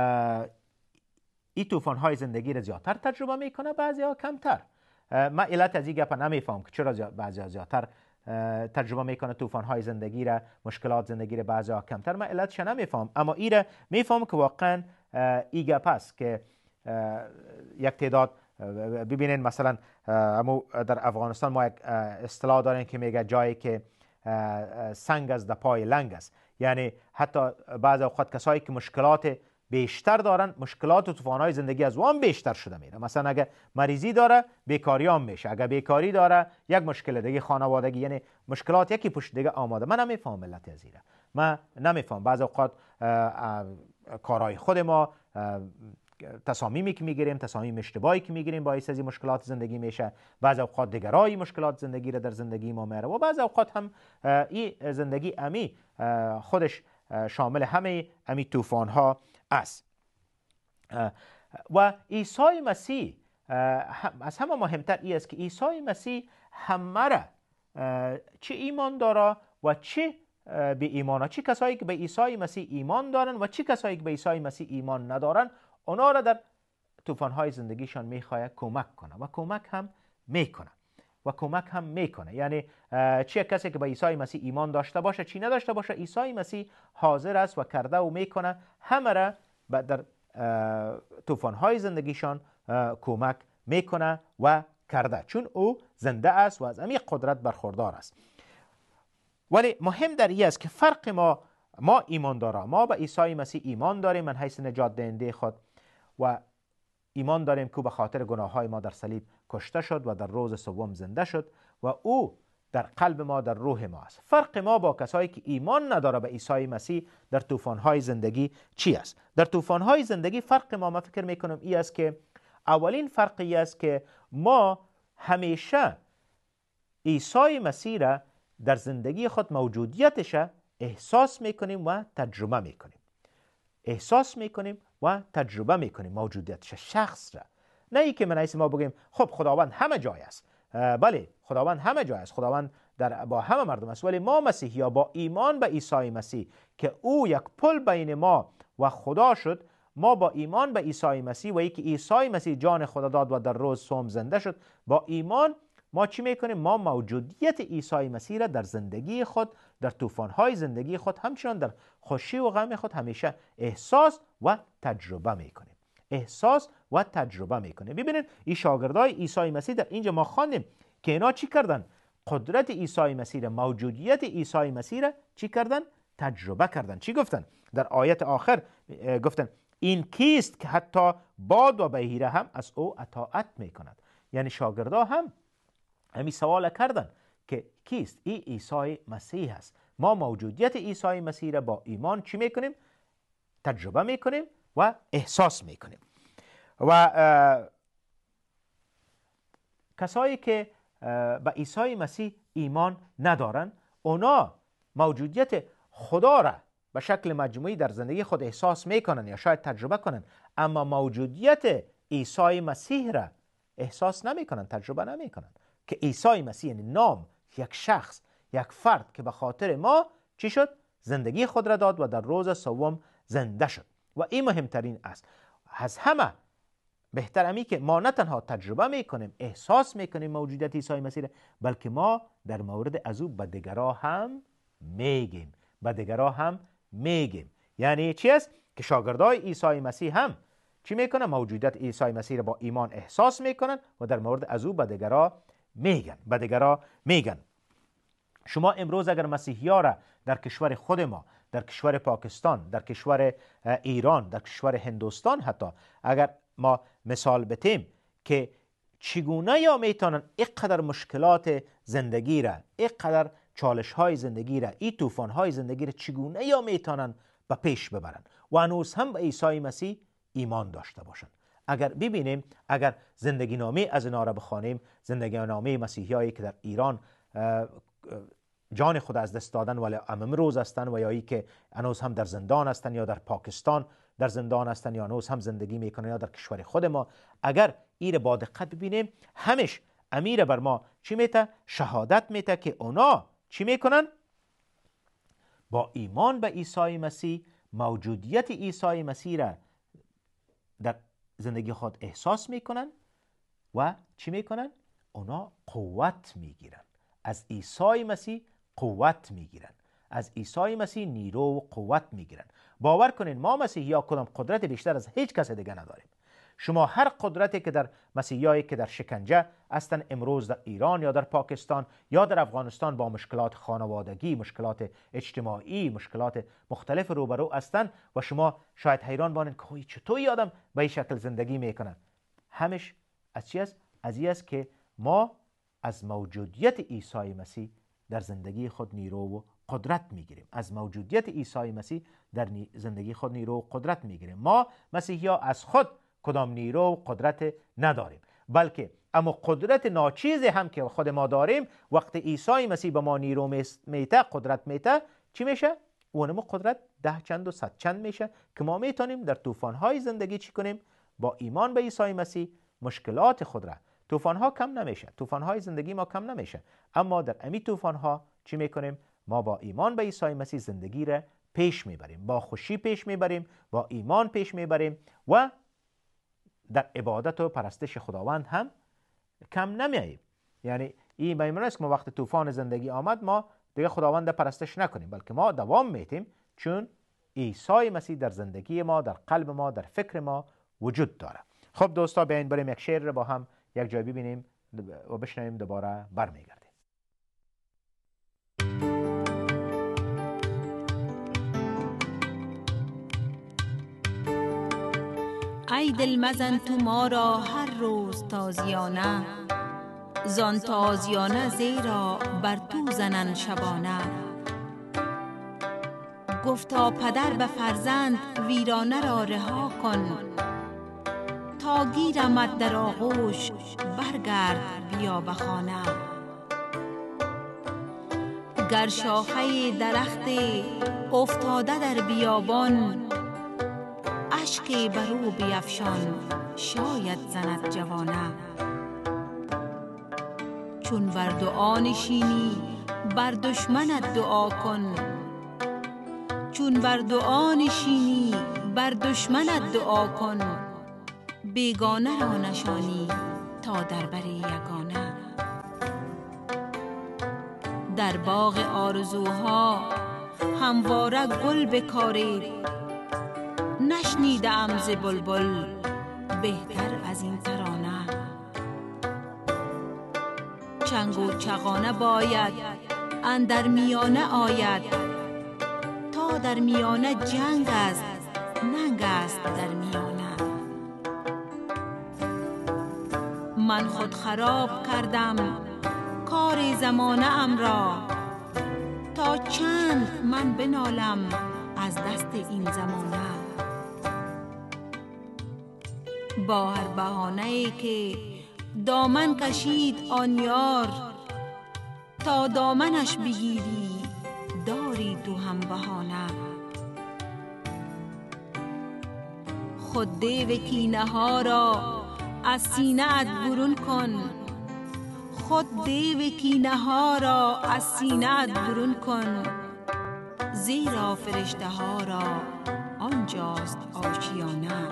[SPEAKER 2] این طوفان‌های زندگی را زیادتر تجربه میکنه، بعضی ها کمتر. من علت از این گپ نمیفهم که چرا بعضی ها زیادتر تجربه میکنه طوفان‌های زندگی را، مشکلات زندگی را، بعضی ها کمتر. من علتش نمیفهم، اما این را میفهم که واقعا این گپ است که یک تعداد، ببینین مثلا در افغانستان ما یک اصطلاح داریم که میگه جایی که سنگ از دپای لنگ است، یعنی حتی بعض اوقات کسایی که مشکلات بیشتر دارن، مشکلات و طوفان‌های زندگی از وان بیشتر شده میره. مثلا اگه مریضی داره بیکاری هم میشه، اگه بیکاری داره یک مشکل دیگه خانوادگی، یعنی مشکلات یکی پشت دیگه آماده. من نمیفهم ملت ازیره، من نمیفهم. بعض اوقات کارهای خود ما، تصامیمی که میگیریم، تصامیم اشتباهی که میگیریم باعث از این مشکلات زندگی میشه. بعض اوقات دیگرای مشکلات زندگی را در زندگی ما میاره و بعض اوقات هم این زندگی امی خودش شامل همه امی طوفان ها است. و عیسی مسیح از همه مهمتر ای است که عیسی مسیح همه را، چه ایمان داره و چه به ایمان، چه کسایی که به عیسی مسیح ایمان دارن و چه کسایی که به عیسی مسیح ایمان ندارن، اونا را در طوفان‌های زندگیشان میخواد کمک کنه و کمک هم میکنه و کمک هم میکنه. یعنی چه کسی که به عیسی مسیح ایمان داشته باشه چی نداشته باشه، عیسی مسیح حاضر است و کرده و میکنه همه را در طوفان‌های زندگیشان کمک میکنه و کرده، چون او زنده است و از عمیق قدرت برخوردار است. ولی مهم در این است که فرق ما ما ایمان داریم، ما به عیسی مسیح ایمان داریم من حیث نجات دهنده خود و ایمان داریم که به خاطر گناههای ما در صلیب کشته شد و در روز سوم زنده شد و او در قلب ما، در روح ما است. فرق ما با کسایی که ایمان نداره به عیسی مسیح در طوفان‌های زندگی چی است؟ در طوفان‌های زندگی فرق ما، من فکر میکنم این است که اولین فرق ای است که ما همیشه عیسی مسیح را در زندگی خود موجودیتش احساس میکنیم و تجربه میکنیم. احساس میکنیم و تجربه میکنیم موجودیتش، شخص را. نه ای که من ایسی ما بگیم خب خداوند همه جای است. بله خداوند همه جای است، خداوند در با همه مردم است، ولی ما مسیحی‌ها با ایمان به عیسی مسیح که او یک پل بین ما و خدا شد، ما با ایمان به عیسی مسیح و ای که عیسی مسیح جان خدا داد و در روز سوم زنده شد، با ایمان ما چی میکنیم؟ ما موجودیت عیسی مسیح را در زندگی خود، در طوفان‌های زندگی خود، همچنان در خوشی و غم خود همیشه احساس و تجربه میکنیم. احساس و تجربه میکنه. ببینید این شاگردای عیسی مسیح در اینجا ما خواندیم که اینا چی کردن؟ قدرت عیسی مسیح را، موجودیت عیسی مسیح را چی کردن؟ تجربه کردن. چی گفتن؟ در آیت آخر گفتن این کیست که حتی باد و بحیره هم از او اطاعت میکند. یعنی شاگردا هم همین سوال کردن که کیست؟ این عیسی مسیح است. ما موجودیت عیسی مسیح را با ایمان چی میکنیم؟ تجربه میکنیم و احساس میکنیم. و کسایی که به عیسی مسیح ایمان ندارن، اونا موجودیت خدا را به شکل مجموعی در زندگی خود احساس میکنن یا شاید تجربه کنن، اما موجودیت عیسی مسیح را احساس نمیکنن، تجربه نمیکنن. که عیسی مسیح یعنی نام، یک شخص، یک فرد که به خاطر ما چی شد؟ زندگی خود را داد و در روز سوم زنده شد. و این مهمترین است. از همه بهتر امی که ما نه تنها تجربه میکنیم، احساس میکنیم موجودیت عیسی مسیح را، بلکه ما در مورد از او به دیگرها هم میگیم. به دیگرها هم میگیم. یعنی چی است؟ که شاگردای عیسی مسیح هم چی میکنن؟ موجودیت عیسی مسیح را با ایمان احساس میکنن و در مورد از او به دیگرها میگن. به دیگرها میگن. شما امروز اگر مسیحی‌ها را در کشور خود ما، در کشور پاکستان، در کشور ایران، در کشور هندوستان حتی اگر ما مثال بتیم که چگونه یا میتونن اینقدر مشکلات زندگی را، اینقدر چالش های زندگی را، این طوفان های زندگی را چگونه یا میتونن به پیش ببرن و هنوز هم به عیسی مسیح ایمان داشته باشن. اگر ببینیم، اگر زندگی نامه از اینا را بخوانیم، زندگی نامه مسیحیایی که در ایران جان خود از دست دادن ولی امروز هستند و یا ای که هنوز هم در زندان هستند یا در پاکستان در زندان هستند یا هنوز هم زندگی میکنن یا در کشور خود ما، اگر این با دقت ببینیم، همش امیر بر ما چی میته؟ شهادت میته که اونا چی میکنن؟ با ایمان به عیسی مسیح موجودیت عیسی مسیح را در زندگی خود احساس میکنن و چی میکنن؟ اونا قوت میگیرن. از عیسی مسیح قوت میگیرن. از عیسی مسیح نیرو و قوت میگیرن. باور کنین ما مسیحی‌ها کدام قدرت بیشتر از هیچ کس دیگه نداریم. شما هر قدرتی که در مسیحیایی که در شکنجه هستن امروز در ایران یا در پاکستان یا در افغانستان با مشکلات خانوادگی، مشکلات اجتماعی، مشکلات مختلف روبرو هستن و شما شاید حیران بانین که چطور این آدم به این شکل زندگی میکنن. همش از چی است؟ از این است که ما از موجودیت عیسی مسیح در زندگی خود نیرو و قدرت میگیریم. از موجودیت عیسی مسیح در زندگی خود نیرو و قدرت میگیریم. ما مسیحی‌ها از خود کدام نیرو و قدرت نداریم، بلکه اما قدرت ناچیز هم که خود ما داریم، وقتی عیسی مسیح به ما نیرو میته، قدرت میته، چی میشه؟ اونمو قدرت ده چند و صد چند میشه که ما میتونیم در طوفان‌های زندگی چی کنیم؟ با ایمان به عیسی مسیح مشکلات خود را، طوفان‌ها کم نمیشه، طوفان‌های زندگی ما کم نمیشه، اما در امی طوفان‌ها چی میکنیم؟ ما با ایمان به عیسی مسیح زندگی را پیش میبریم، با خوشی پیش میبریم، با ایمان پیش میبریم و در عبادت و پرستش خداوند هم کم نمیاییم. یعنی این به این معنی است که ما وقت طوفان زندگی آمد ما دیگه خداوند پرستش نکنیم، بلکه ما دوام میتیم، چون عیسی مسیح در زندگی ما، در قلب ما، در فکر ما وجود داره. خب دوستا، بیاین بریم یک شعر رو با هم یک جای ببینیم و بشنویم، دوباره برمیگردیم.
[SPEAKER 7] ای دل مزن تو ما را هر روز تازیانه، زان تازیانه زیرا بر تو زنن شبانه. گفتا پدر به فرزند ویرانه را رها کن، تا گیرمت در آغوش برگرد بیا به خانه. گر شاخه درخت افتاده در بیابان، اشکی برو بیفشان شاید زند جوانه. چون بر دعا نشینی بر دشمنت دعا کن، چون بر دعا نشینی بر دشمنت دعا کن. بیگانه را نشانی تا در بر یگانه. در باغ آرزوها همواره گل بکارید، نشنیدم ز بلبل بهتر از این ترانه. چنگ و چغانه باید اندر میانه آید، تا در میانه جنگ است ننگ است در میانه. من خود خراب کردم کار زمانه ام را، تا چند من بنالم از دست این زمانه. با هر بهانه‌ای که دامن کشید آن یار، تا دامنش بگیری داری تو هم بهانه. خود دیو کینه ها را از سینه ات برون کن، خود دیو کینه ها را از سینه ات برون کن، زیرا فرشته ها را آنجاست آشیانه.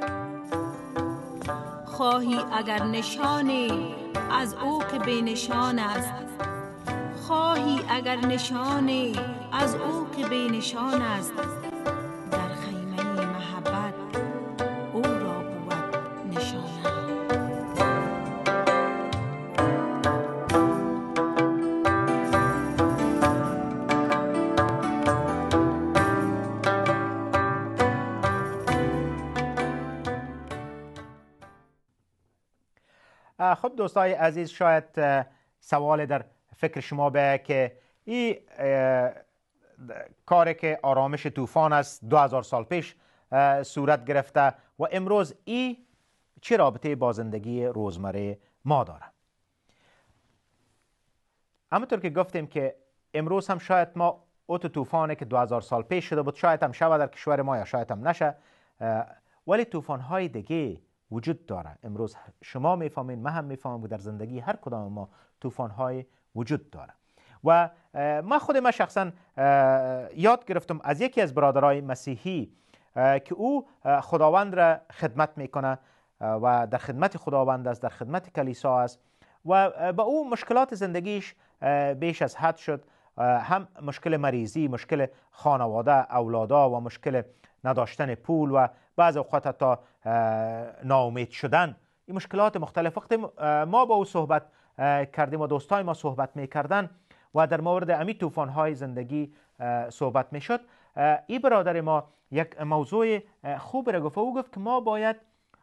[SPEAKER 7] خواهی اگر نشانی از او که بی نشان است، خواهی اگر نشانی از او که بی نشان است، در خیمه محبت او را بود نشانه.
[SPEAKER 2] خب دوستای عزیز، شاید سوال در فکر شما به که این کاری که آرامش طوفان است دو هزار سال پیش صورت گرفته و امروز این چه رابطه با زندگی روزمره ما داره؟ همونطور که گفتیم که امروز هم شاید ما اوت طوفانی که دو هزار سال پیش شده بود شاید هم شود در کشور ما یا شاید هم نشه، ولی طوفان‌های دیگه وجود داره. امروز شما میفهمین، من هم میفهمم که در زندگی هر کدام ما طوفان‌های وجود داره. و من خود من شخصا یاد گرفتم از یکی از برادرای مسیحی که او خداوند را خدمت میکنه و در خدمت خداوند است، در خدمت کلیسا است و با او مشکلات زندگیش بیش از حد شد. هم مشکل مریضی، مشکل خانواده، اولادا و مشکل نداشتن پول و بعض اوقات حتی ناامید شدن. این مشکلات مختلف. وقتی ما با او صحبت کردیم و دوستای ما صحبت میکردن و در مورد امی طوفان‌های زندگی صحبت میشد، این برادر ما یک موضوع خوب را گفت. او گفت که ما باید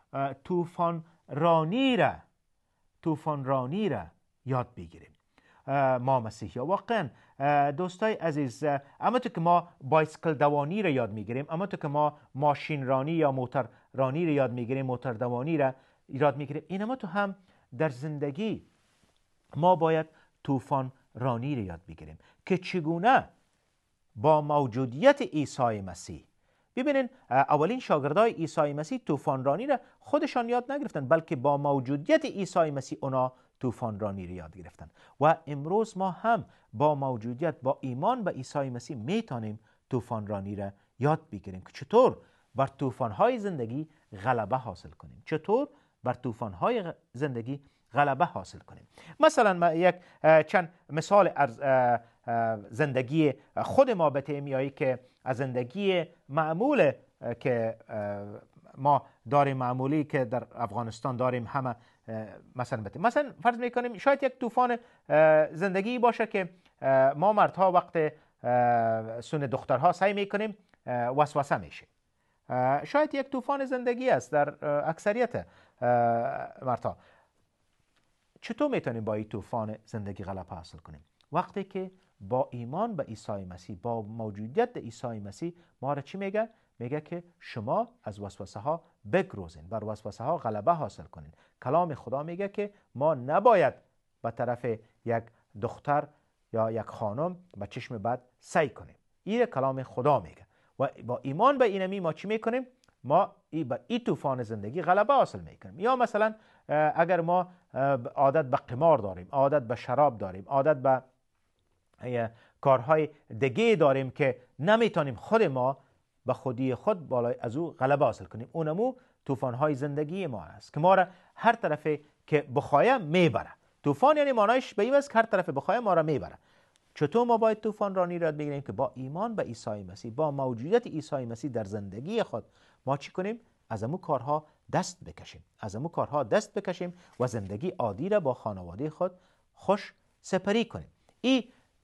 [SPEAKER 2] طوفان رانی را طوفان رانی را یاد بگیریم. ما مسیحی ها واقعا دوستای عزیز، اما تو که ما بایسکل دوانی را یاد میگیریم، اما تو که ما ماشین رانی یا موتور رانی را یاد میگیریم، موتور دوانی را یاد میگیریم، این اما تو هم در زندگی ما باید طوفان رانی را یاد بگیریم که چگونه با موجودیت عیسی مسیح. ببینین اولین شاگردای عیسی مسیح طوفان رانی را خودشان یاد نگرفتن، بلکه با موجودیت عیسی مسیح اونا طوفان رانی را یاد گرفتن. و امروز ما هم با موجودیت، با ایمان به عیسی مسیح میتونیم طوفان رانی را یاد بگیریم که چطور بر طوفان‌های زندگی غلبه حاصل کنیم، چطور بر طوفان‌های زندگی غلبه حاصل کنیم. مثلا یک چند مثال از زندگی خود ما بتیم، یا که از زندگی معمول که ما داریم، معمولی که در افغانستان داریم همه مثلا بتیم. مثلا فرض میکنیم شاید یک طوفان زندگی باشه که ما مردها وقت سن دخترها سعی میکنیم وسوسه میشه. شاید یک طوفان زندگی است در اکثریت مردها. چطور میتونیم با این طوفان زندگی غلبه حاصل کنیم؟ وقتی که با ایمان به عیسی مسیح، با موجودیت عیسی مسیح، ما را چی میگه؟ میگه که شما از وسوسه ها بگروزین، بر وسوسه ها غلبه حاصل کنین. کلام خدا میگه که ما نباید به طرف یک دختر یا یک خانم به چشم بد سعی کنیم. این کلام خدا میگه و با ایمان به اینمی ما چی میکنیم؟ ما ای با این طوفان زندگی غلبه حاصل میکنیم. یا مثلا اگر ما عادت به قمار داریم، عادت به شراب داریم، عادت به کارهای دیگه داریم که نمیتونیم خود ما به خودی خود بالای از او غلبه حاصل کنیم، اونمو طوفان‌های زندگی ما است که ما را هر طرفی که بخوایم میبره. طوفان یعنی معنایش به این است که هر طرف بخوایم ما را میبره. چطور ما باید طوفان رانی را یاد بگیریم؟ که با ایمان به عیسی مسیح، با موجودیت عیسی مسیح در زندگی خود ما چی کنیم؟ از امو کارها دست بکشیم، از امو کارها دست بکشیم و زندگی عادی را با خانواده خود خوش سپری کنیم. این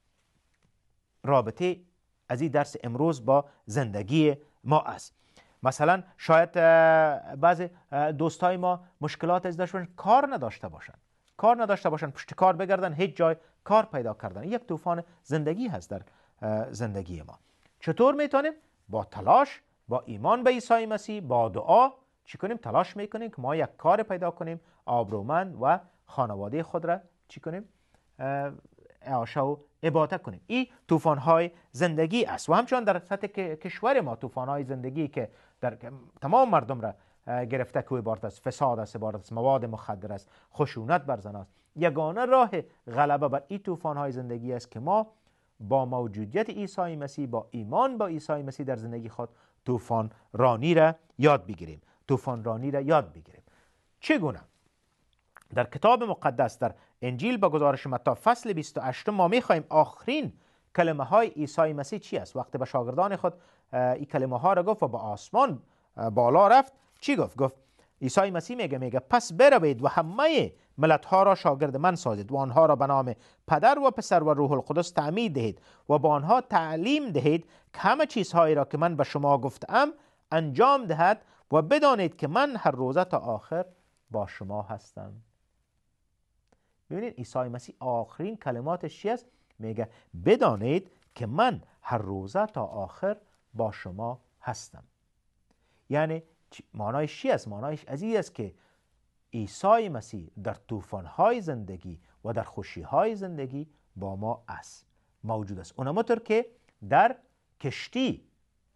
[SPEAKER 2] رابطه از این درس امروز با زندگی ما است. مثلا شاید بعض دوستای ما مشکلات از داشته باشن، کار نداشته باشن کار نداشته باشن پشت کار بگردن، هیچ جای کار پیدا کردن. یک طوفان زندگی هست در زندگی ما. چطور میتونیم؟ با تلاش، با ایمان به عیسی مسیح، با دعا چی کنیم؟ تلاش میکنیم که ما یک کار پیدا کنیم آبرومند و خانواده خود را چی کنیم؟ اعاشه و عبادت کنیم. این طوفان های زندگی است. و همچنان در سطح کشور ما طوفان های زندگی که در تمام مردم را گرفته، که عبارت است فساد است، عبارت است مواد مخدر است، خشونت بر زن است. یگانه راه غلبه بر این طوفان های زندگی است که ما با موجودیت عیسی مسیح، با ایمان با عیسی مسیح در زندگی خود طوفان رانی را یاد بگیریم. طوفان رانی را یاد بگیریم. چگونه؟ در کتاب مقدس در انجیل به گزارش متی فصل بیست و هشت ما می‌خوایم آخرین کلمه های عیسی مسیح چی است. وقتی به شاگردان خود این کلمه ها را گفت و به آسمان بالا رفت، چی گفت؟ گفت عیسی مسیح میگه میگه پس بروید و همه ملت ها را شاگرد من سازید و آنها را به نام پدر و پسر و روح القدس تعمید دهید و با آنها تعلیم دهید که همه چیزهایی را که من به شما گفتم انجام دهد و بدانید که من هر روزه تا آخر با شما هستم. ببینید عیسی مسیح آخرین کلماتش چی است؟ میگه بدانید که من هر روزه تا آخر با شما هستم. یعنی معنایش چی است؟ معنایش از این است که عیسی مسیح در طوفان‌های زندگی و در خوشی‌های زندگی با ما است، موجود است. اونمطور که در کشتی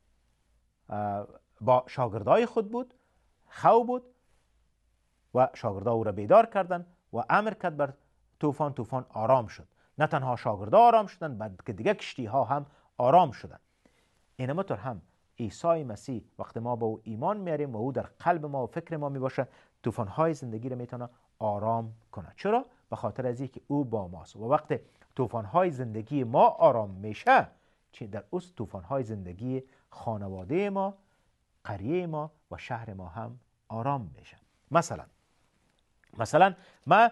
[SPEAKER 2] با شاگردای خود بود، خو بود و شاگردا او را بیدار کردند و امر کرد بر طوفان، طوفان آرام شد. نه تنها شاگردا آرام شدند، بلکه دیگه کشتی ها هم آرام شدند. اینمطور هم عیسی مسیح وقتی ما با او ایمان میاریم و او در قلب ما و فکر ما میباشه، طوفان های زندگی را میتونه آرام کنه. چرا؟ به خاطر از اینکه او با ماست. و وقتی طوفان های زندگی ما آرام میشه، چه در اوست طوفان های زندگی خانواده ما، قریه ما و شهر ما هم آرام میشه. مثلا مثلا ما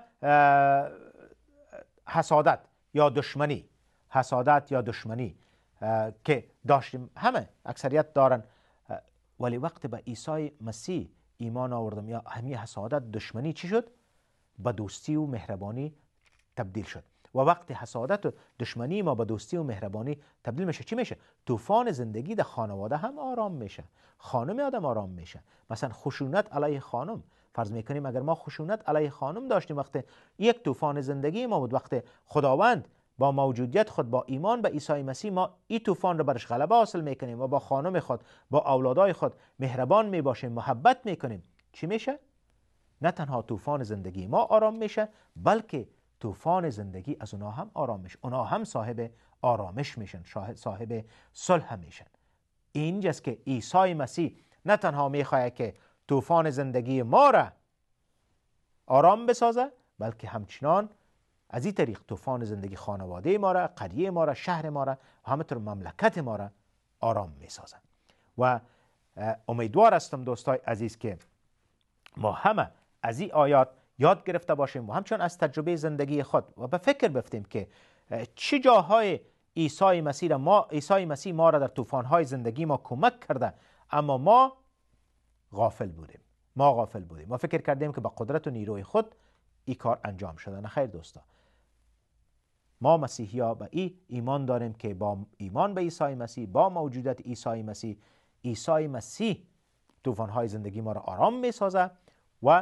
[SPEAKER 2] حسادت یا دشمنی حسادت یا دشمنی که داشتیم، همه اکثریت دارن، ولی وقتی به عیسی مسیح ایمان آوردم یا همین حسادت دشمنی چی شد؟ به دوستی و مهربانی تبدیل شد. و وقتی حسادت و دشمنی ما به دوستی و مهربانی تبدیل میشه، چی میشه؟ طوفان زندگی در خانواده هم آرام میشه، خانم آدم آرام میشه. مثلا خشونت علیه خانم، فرض میکنیم اگر ما خشونت علیه خانم داشتیم، وقتی یک طوفان زندگی ما بود، وقتی خداوند با موجودیت خود، با ایمان به عیسی مسیح ما این طوفان رو برش غلبه حاصل میکنیم و با خانم خود، با اولادای خود مهربان میباشیم، محبت میکنیم، چی میشه؟ نه تنها طوفان زندگی ما آرام میشه، بلکه طوفان زندگی از اونها هم آرام میشه. اونها هم صاحب آرامش میشن، صاحب صلح میشن. اینجاست که عیسی مسیح نه تنها میخواد که طوفان زندگی ما را آرام بسازه، بلکه همچنان از این طریق طوفان زندگی خانواده ما را، قریه ما را، شهر ما را و همینطور مملکت ما را آرام میسازه. و امیدوار هستم دوستای عزیز که ما همه از این آیات یاد گرفته باشیم و همچنان از تجربه زندگی خود و به فکر بفتیم که چه جاهای عیسی مسیح را ما عیسی مسیح ما را در طوفان‌های زندگی ما کمک کرده، اما ما غافل بودیم. ما غافل بودیم. ما فکر کردیم که با قدرت و نیروی خود این کار انجام شده. نه خیر دوستا. ما مسیحی‌ها به این ایمان داریم که با ایمان به عیسی مسیح، با موجودیت عیسی مسیح، عیسی مسیح طوفان‌های زندگی ما را آرام می‌سازه و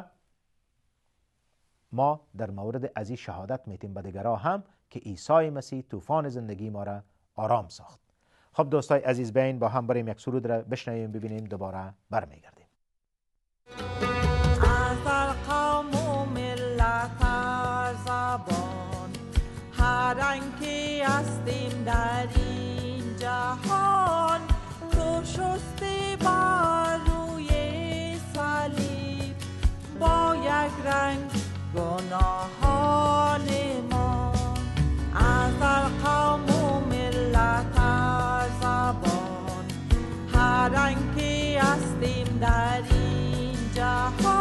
[SPEAKER 2] ما در مورد از این شهادت میتیم به دیگران هم که عیسی مسیح طوفان زندگی ما را آرام ساخت. خب دوستای عزیز، بین با هم بریم یک سرود را بشنویم، ببینیم دوباره برمیگردیم.
[SPEAKER 8] از قوم و ملت زبان هر رنگی هستیم در این جهان، تو شستی بر روی صلیب با یک رنگ گناهان ما. از قوم و ملت زبان هر رنگی هستیم در این جهان،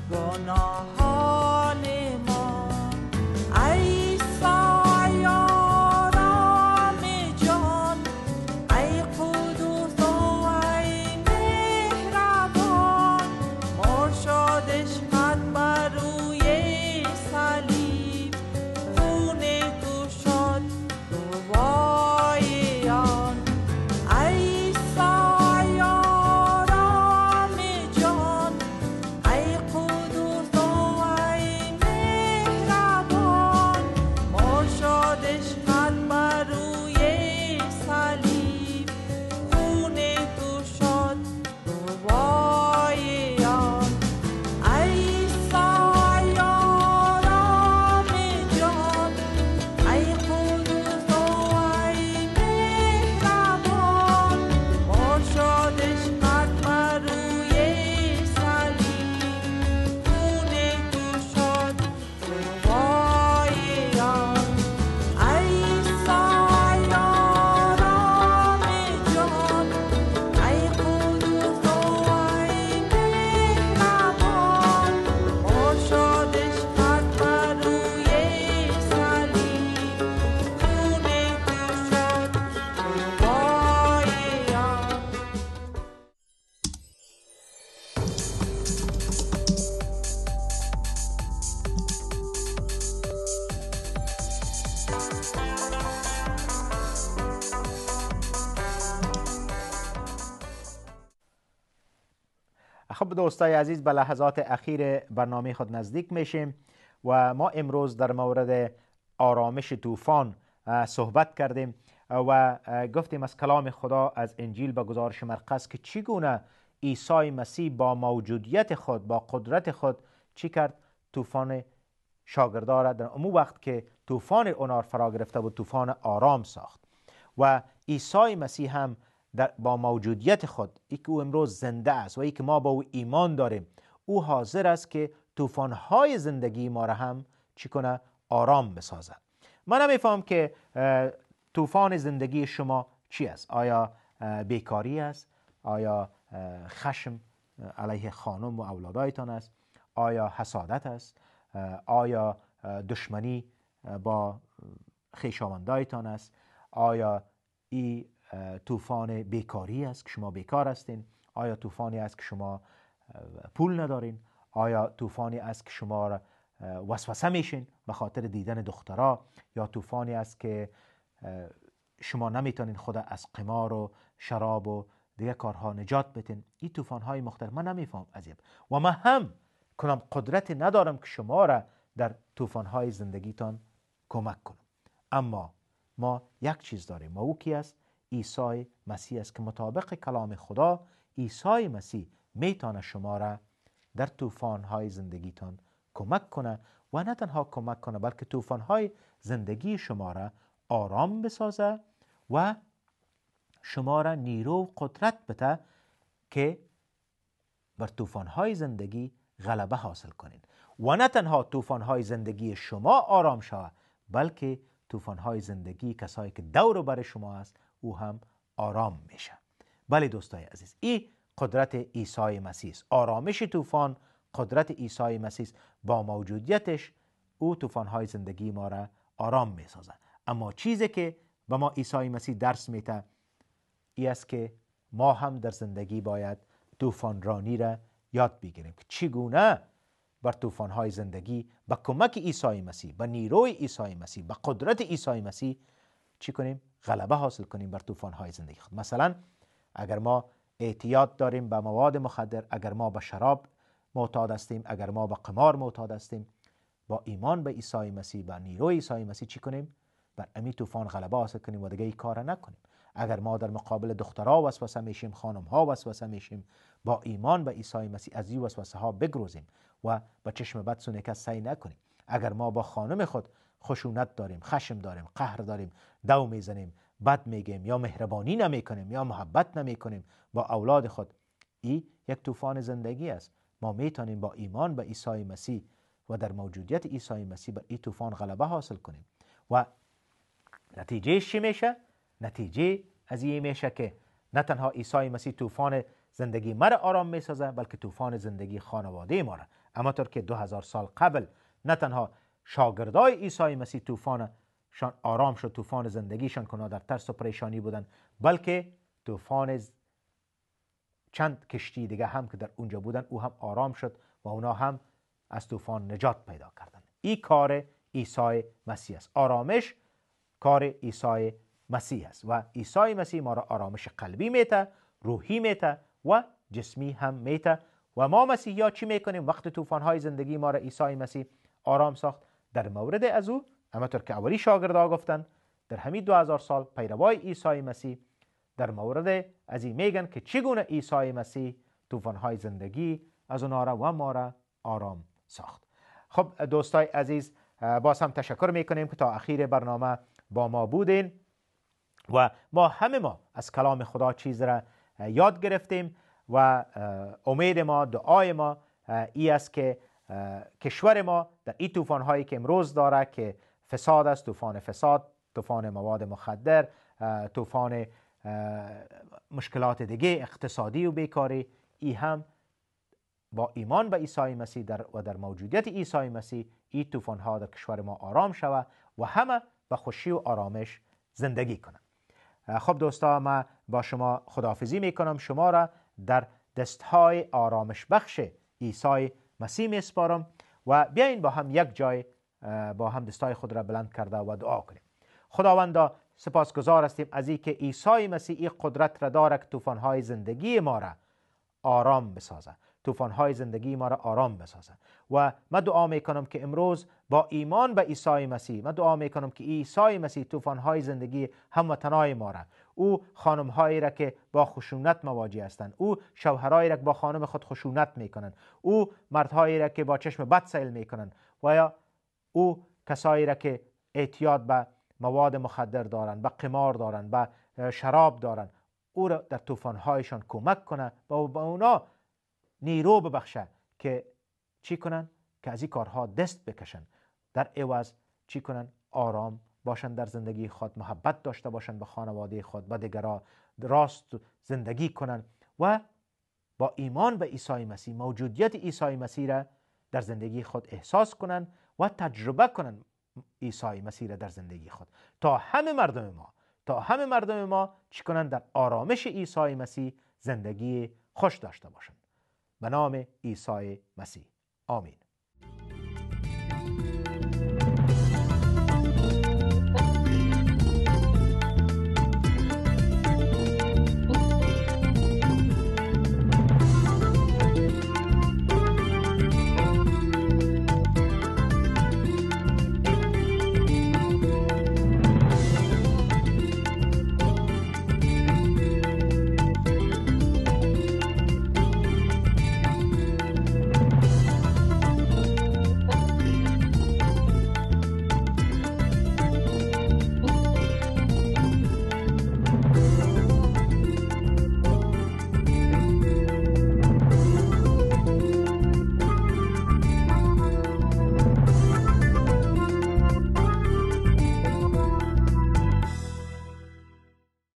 [SPEAKER 8] گناهان ما. عیسی یارم جان، ای قدوس و ای مهربان، مرشد عشقت بر روی صلیب، خون تو شد گواه آن. عیسی یارم جان، ای قدوس و ای مهربان، مرشد عشقت بر روی صلیب، خون تو شد گواه آن. عیسی یارم جان، ای قدوس و ای مهربان، مرشد عشقت بر روی صلیب، خون تو شد گواه آن. عیسی یارم جان، ای قدوس و ای مهربان، مرشد عشقت بر روی صلیب، خون تو شد گواه آن.
[SPEAKER 2] خب دوستای عزیز، به لحظات اخیر برنامه خود نزدیک میشیم و ما امروز در مورد آرامش طوفان صحبت کردیم و گفتیم از کلام خدا از انجیل به گزارش مرقس که چگونه عیسی مسیح با موجودیت خود، با قدرت خود چی کرد؟ طوفان شاگردا را در اون وقت که طوفان اونار فرا گرفته بود طوفان آرام ساخت. و عیسی مسیح هم در با موجودیت خود، ای که او امروز زنده است و ای که ما با او ایمان داریم، او حاضر است که طوفان‌های زندگی ما را هم چی کنه؟ آرام بسازه. من نمیفهم که طوفان زندگی شما چی است؟ آیا بیکاری است؟ آیا خشم علیه خانم و اولادایتان است؟ آیا حسادت است؟ آیا دشمنی با خویشاوندایتان است؟ آیا این طوفان بیکاری است که شما بیکار هستین؟ آیا طوفانی است که شما پول ندارین؟ آیا طوفانی است که شما وسوسه میشین به خاطر دیدن دخترها؟ یا طوفانی است که شما نمیتونین خود از قمار و شراب و دیگه کارها نجات بدین؟ این طوفان‌های مختلف من نمیفهم عزیز، و من هم کنم قدرت ندارم که شما را در طوفان‌های زندگیتان کمک کنم. اما ما یک چیز داریم، ما او کی است؟ عیسی مسیح است که مطابق کلام خدا عیسی مسیح میتونه شما را در طوفان‌های زندگیتان کمک کنه و نه تنها کمک کنه بلکه طوفان‌های زندگی شما را آرام بسازه و شما را نیرو و قدرت بده که بر طوفان‌های زندگی غلبه حاصل کنین. و نه تنها طوفان‌های زندگی شما آرام شود بلکه طوفان‌های زندگی کسایی که دور و بر شما است او هم آرام میشه. بله دوستای عزیز، این قدرت عیسی مسیح است. آرامش طوفان قدرت عیسی مسیح است. با موجودیتش او طوفان‌های زندگی ما را آرام میسازه. اما چیزی که به ما عیسی مسیح درس میده این است که ما هم در زندگی باید طوفان رانی را یاد بگیریم که چگونه بر طوفان‌های زندگی با کمک عیسی مسیح، با نیروی عیسی مسیح، با قدرت عیسی مسیح چی کنیم؟ غلبه حاصل کنیم بر طوفان‌های زندگی خود. مثلا اگر ما اعتیاد داریم به مواد مخدر، اگر ما به شراب معتاد هستیم، اگر ما به قمار معتاد هستیم، با ایمان به عیسی مسیح، با نیروی عیسی مسیح چی کنیم؟ بر امی طوفان غلبه حاصل کنیم و دیگه این کار نکنیم. اگر ما در مقابل دخترها وسوسه میشیم، خانم‌ها وسوسه میشیم، با ایمان به عیسی مسیح از این وسوسه ها بگریزیم و با چشم بد سونکه سعی نکنیم. اگر ما با خانم خود خشونت داریم، خشم داریم، قهر داریم، دو میزنیم، بد میگیم یا مهربانی نمیکنیم یا محبت نمیکنیم با اولاد خود، این یک طوفان زندگی است. ما میتونیم با ایمان به عیسی مسیح و در موجودیت عیسی مسیح بر این طوفان غلبه حاصل کنیم. و نتیجه چی میشه؟ نتیجه از این میشه که نه تنها عیسی مسیح طوفان زندگی ما را آرام میسازه بلکه طوفان زندگی خانواده ما را. همانطور که دو هزار سال قبل نه تنها شاگردای عیسی مسیح طوفانشان آرام شد، طوفان زندگیشان که در ترس و پریشانی بودن، بلکه طوفان چند کشتی دیگه هم که در اونجا بودن او هم آرام شد و اونا هم از طوفان نجات پیدا کردن. این کار عیسی مسیح است. آرامش کار عیسی مسیح است و عیسی مسیح ما را آرامش قلبی میته، روحی میته و جسمی هم میته. و ما مسیحی ها چی میکنیم وقت طوفان‌های زندگی ما را عیسی مسیح آرام ساخت؟ در مورد از او همونطور که اولی شاگردها گفتن، در همین دو هزار سال پیروای عیسی مسیح در مورد از این میگن که چگونه عیسی مسیح طوفان‌های زندگی از اونا را و ما را آرام ساخت. خب دوستای عزیز، باز هم تشکر میکنیم که تا اخیر برنامه با ما بودین و ما همه ما از کلام خدا چیز را یاد گرفتیم و امید ما، دعای ما ای است که کشور ما در این طوفان هایی که امروز داره که فساد است، طوفان فساد، طوفان مواد مخدر، طوفان مشکلات دیگه اقتصادی و بیکاری، ای هم با ایمان به عیسی مسیح در و در موجودیت عیسی مسیح این طوفان ها در کشور ما آرام شود و همه به خوشی و آرامش زندگی کنند. خب دوستا، ما با شما خداحافظی میکنم، شما را در دستهای آرامش بخش عیسی مسیح میسپارم و بیاین با هم یک جای با هم دستهای خود را بلند کرده و دعا کنیم. خداوندا، سپاسگزار هستیم از اینکه عیسی مسیح این قدرت را داره که طوفان‌های زندگی ما را آرام بسازه، طوفان‌های زندگی ما را آرام بسازه. و من دعا میکنم که امروز با ایمان به عیسی مسیح، من دعا میکنم که عیسی مسیح طوفان‌های زندگی هموطنای ما را، او خانم‌هایی را که با خشونت مواجه هستند، او شوهرایی را که با خانم خود خشونت میکنند، او مردهایی را که با چشم بد سیل میکنند و یا او کسایی را که اعتیاد به مواد مخدر دارند، به قمار دارند، به شراب دارند، او را در طوفان‌هایشان کمک کنه و به اونا نیرو ببخشه که چی کنن؟ که از این کارها دست بکشن، در عوض چی کنن؟ آرام باشن در زندگی خود، محبت داشته باشن به خانواده خود، به دیگران راست زندگی کنن و با ایمان به عیسی مسیح، موجودیت عیسی مسیح را در زندگی خود احساس کنن و تجربه کنن عیسی مسیح را در زندگی خود، تا همه مردم ما تا همه مردم ما چی کنن؟ در آرامش عیسی مسیح زندگی خوش داشته باشند. به نام عیسی مسیح، آمین.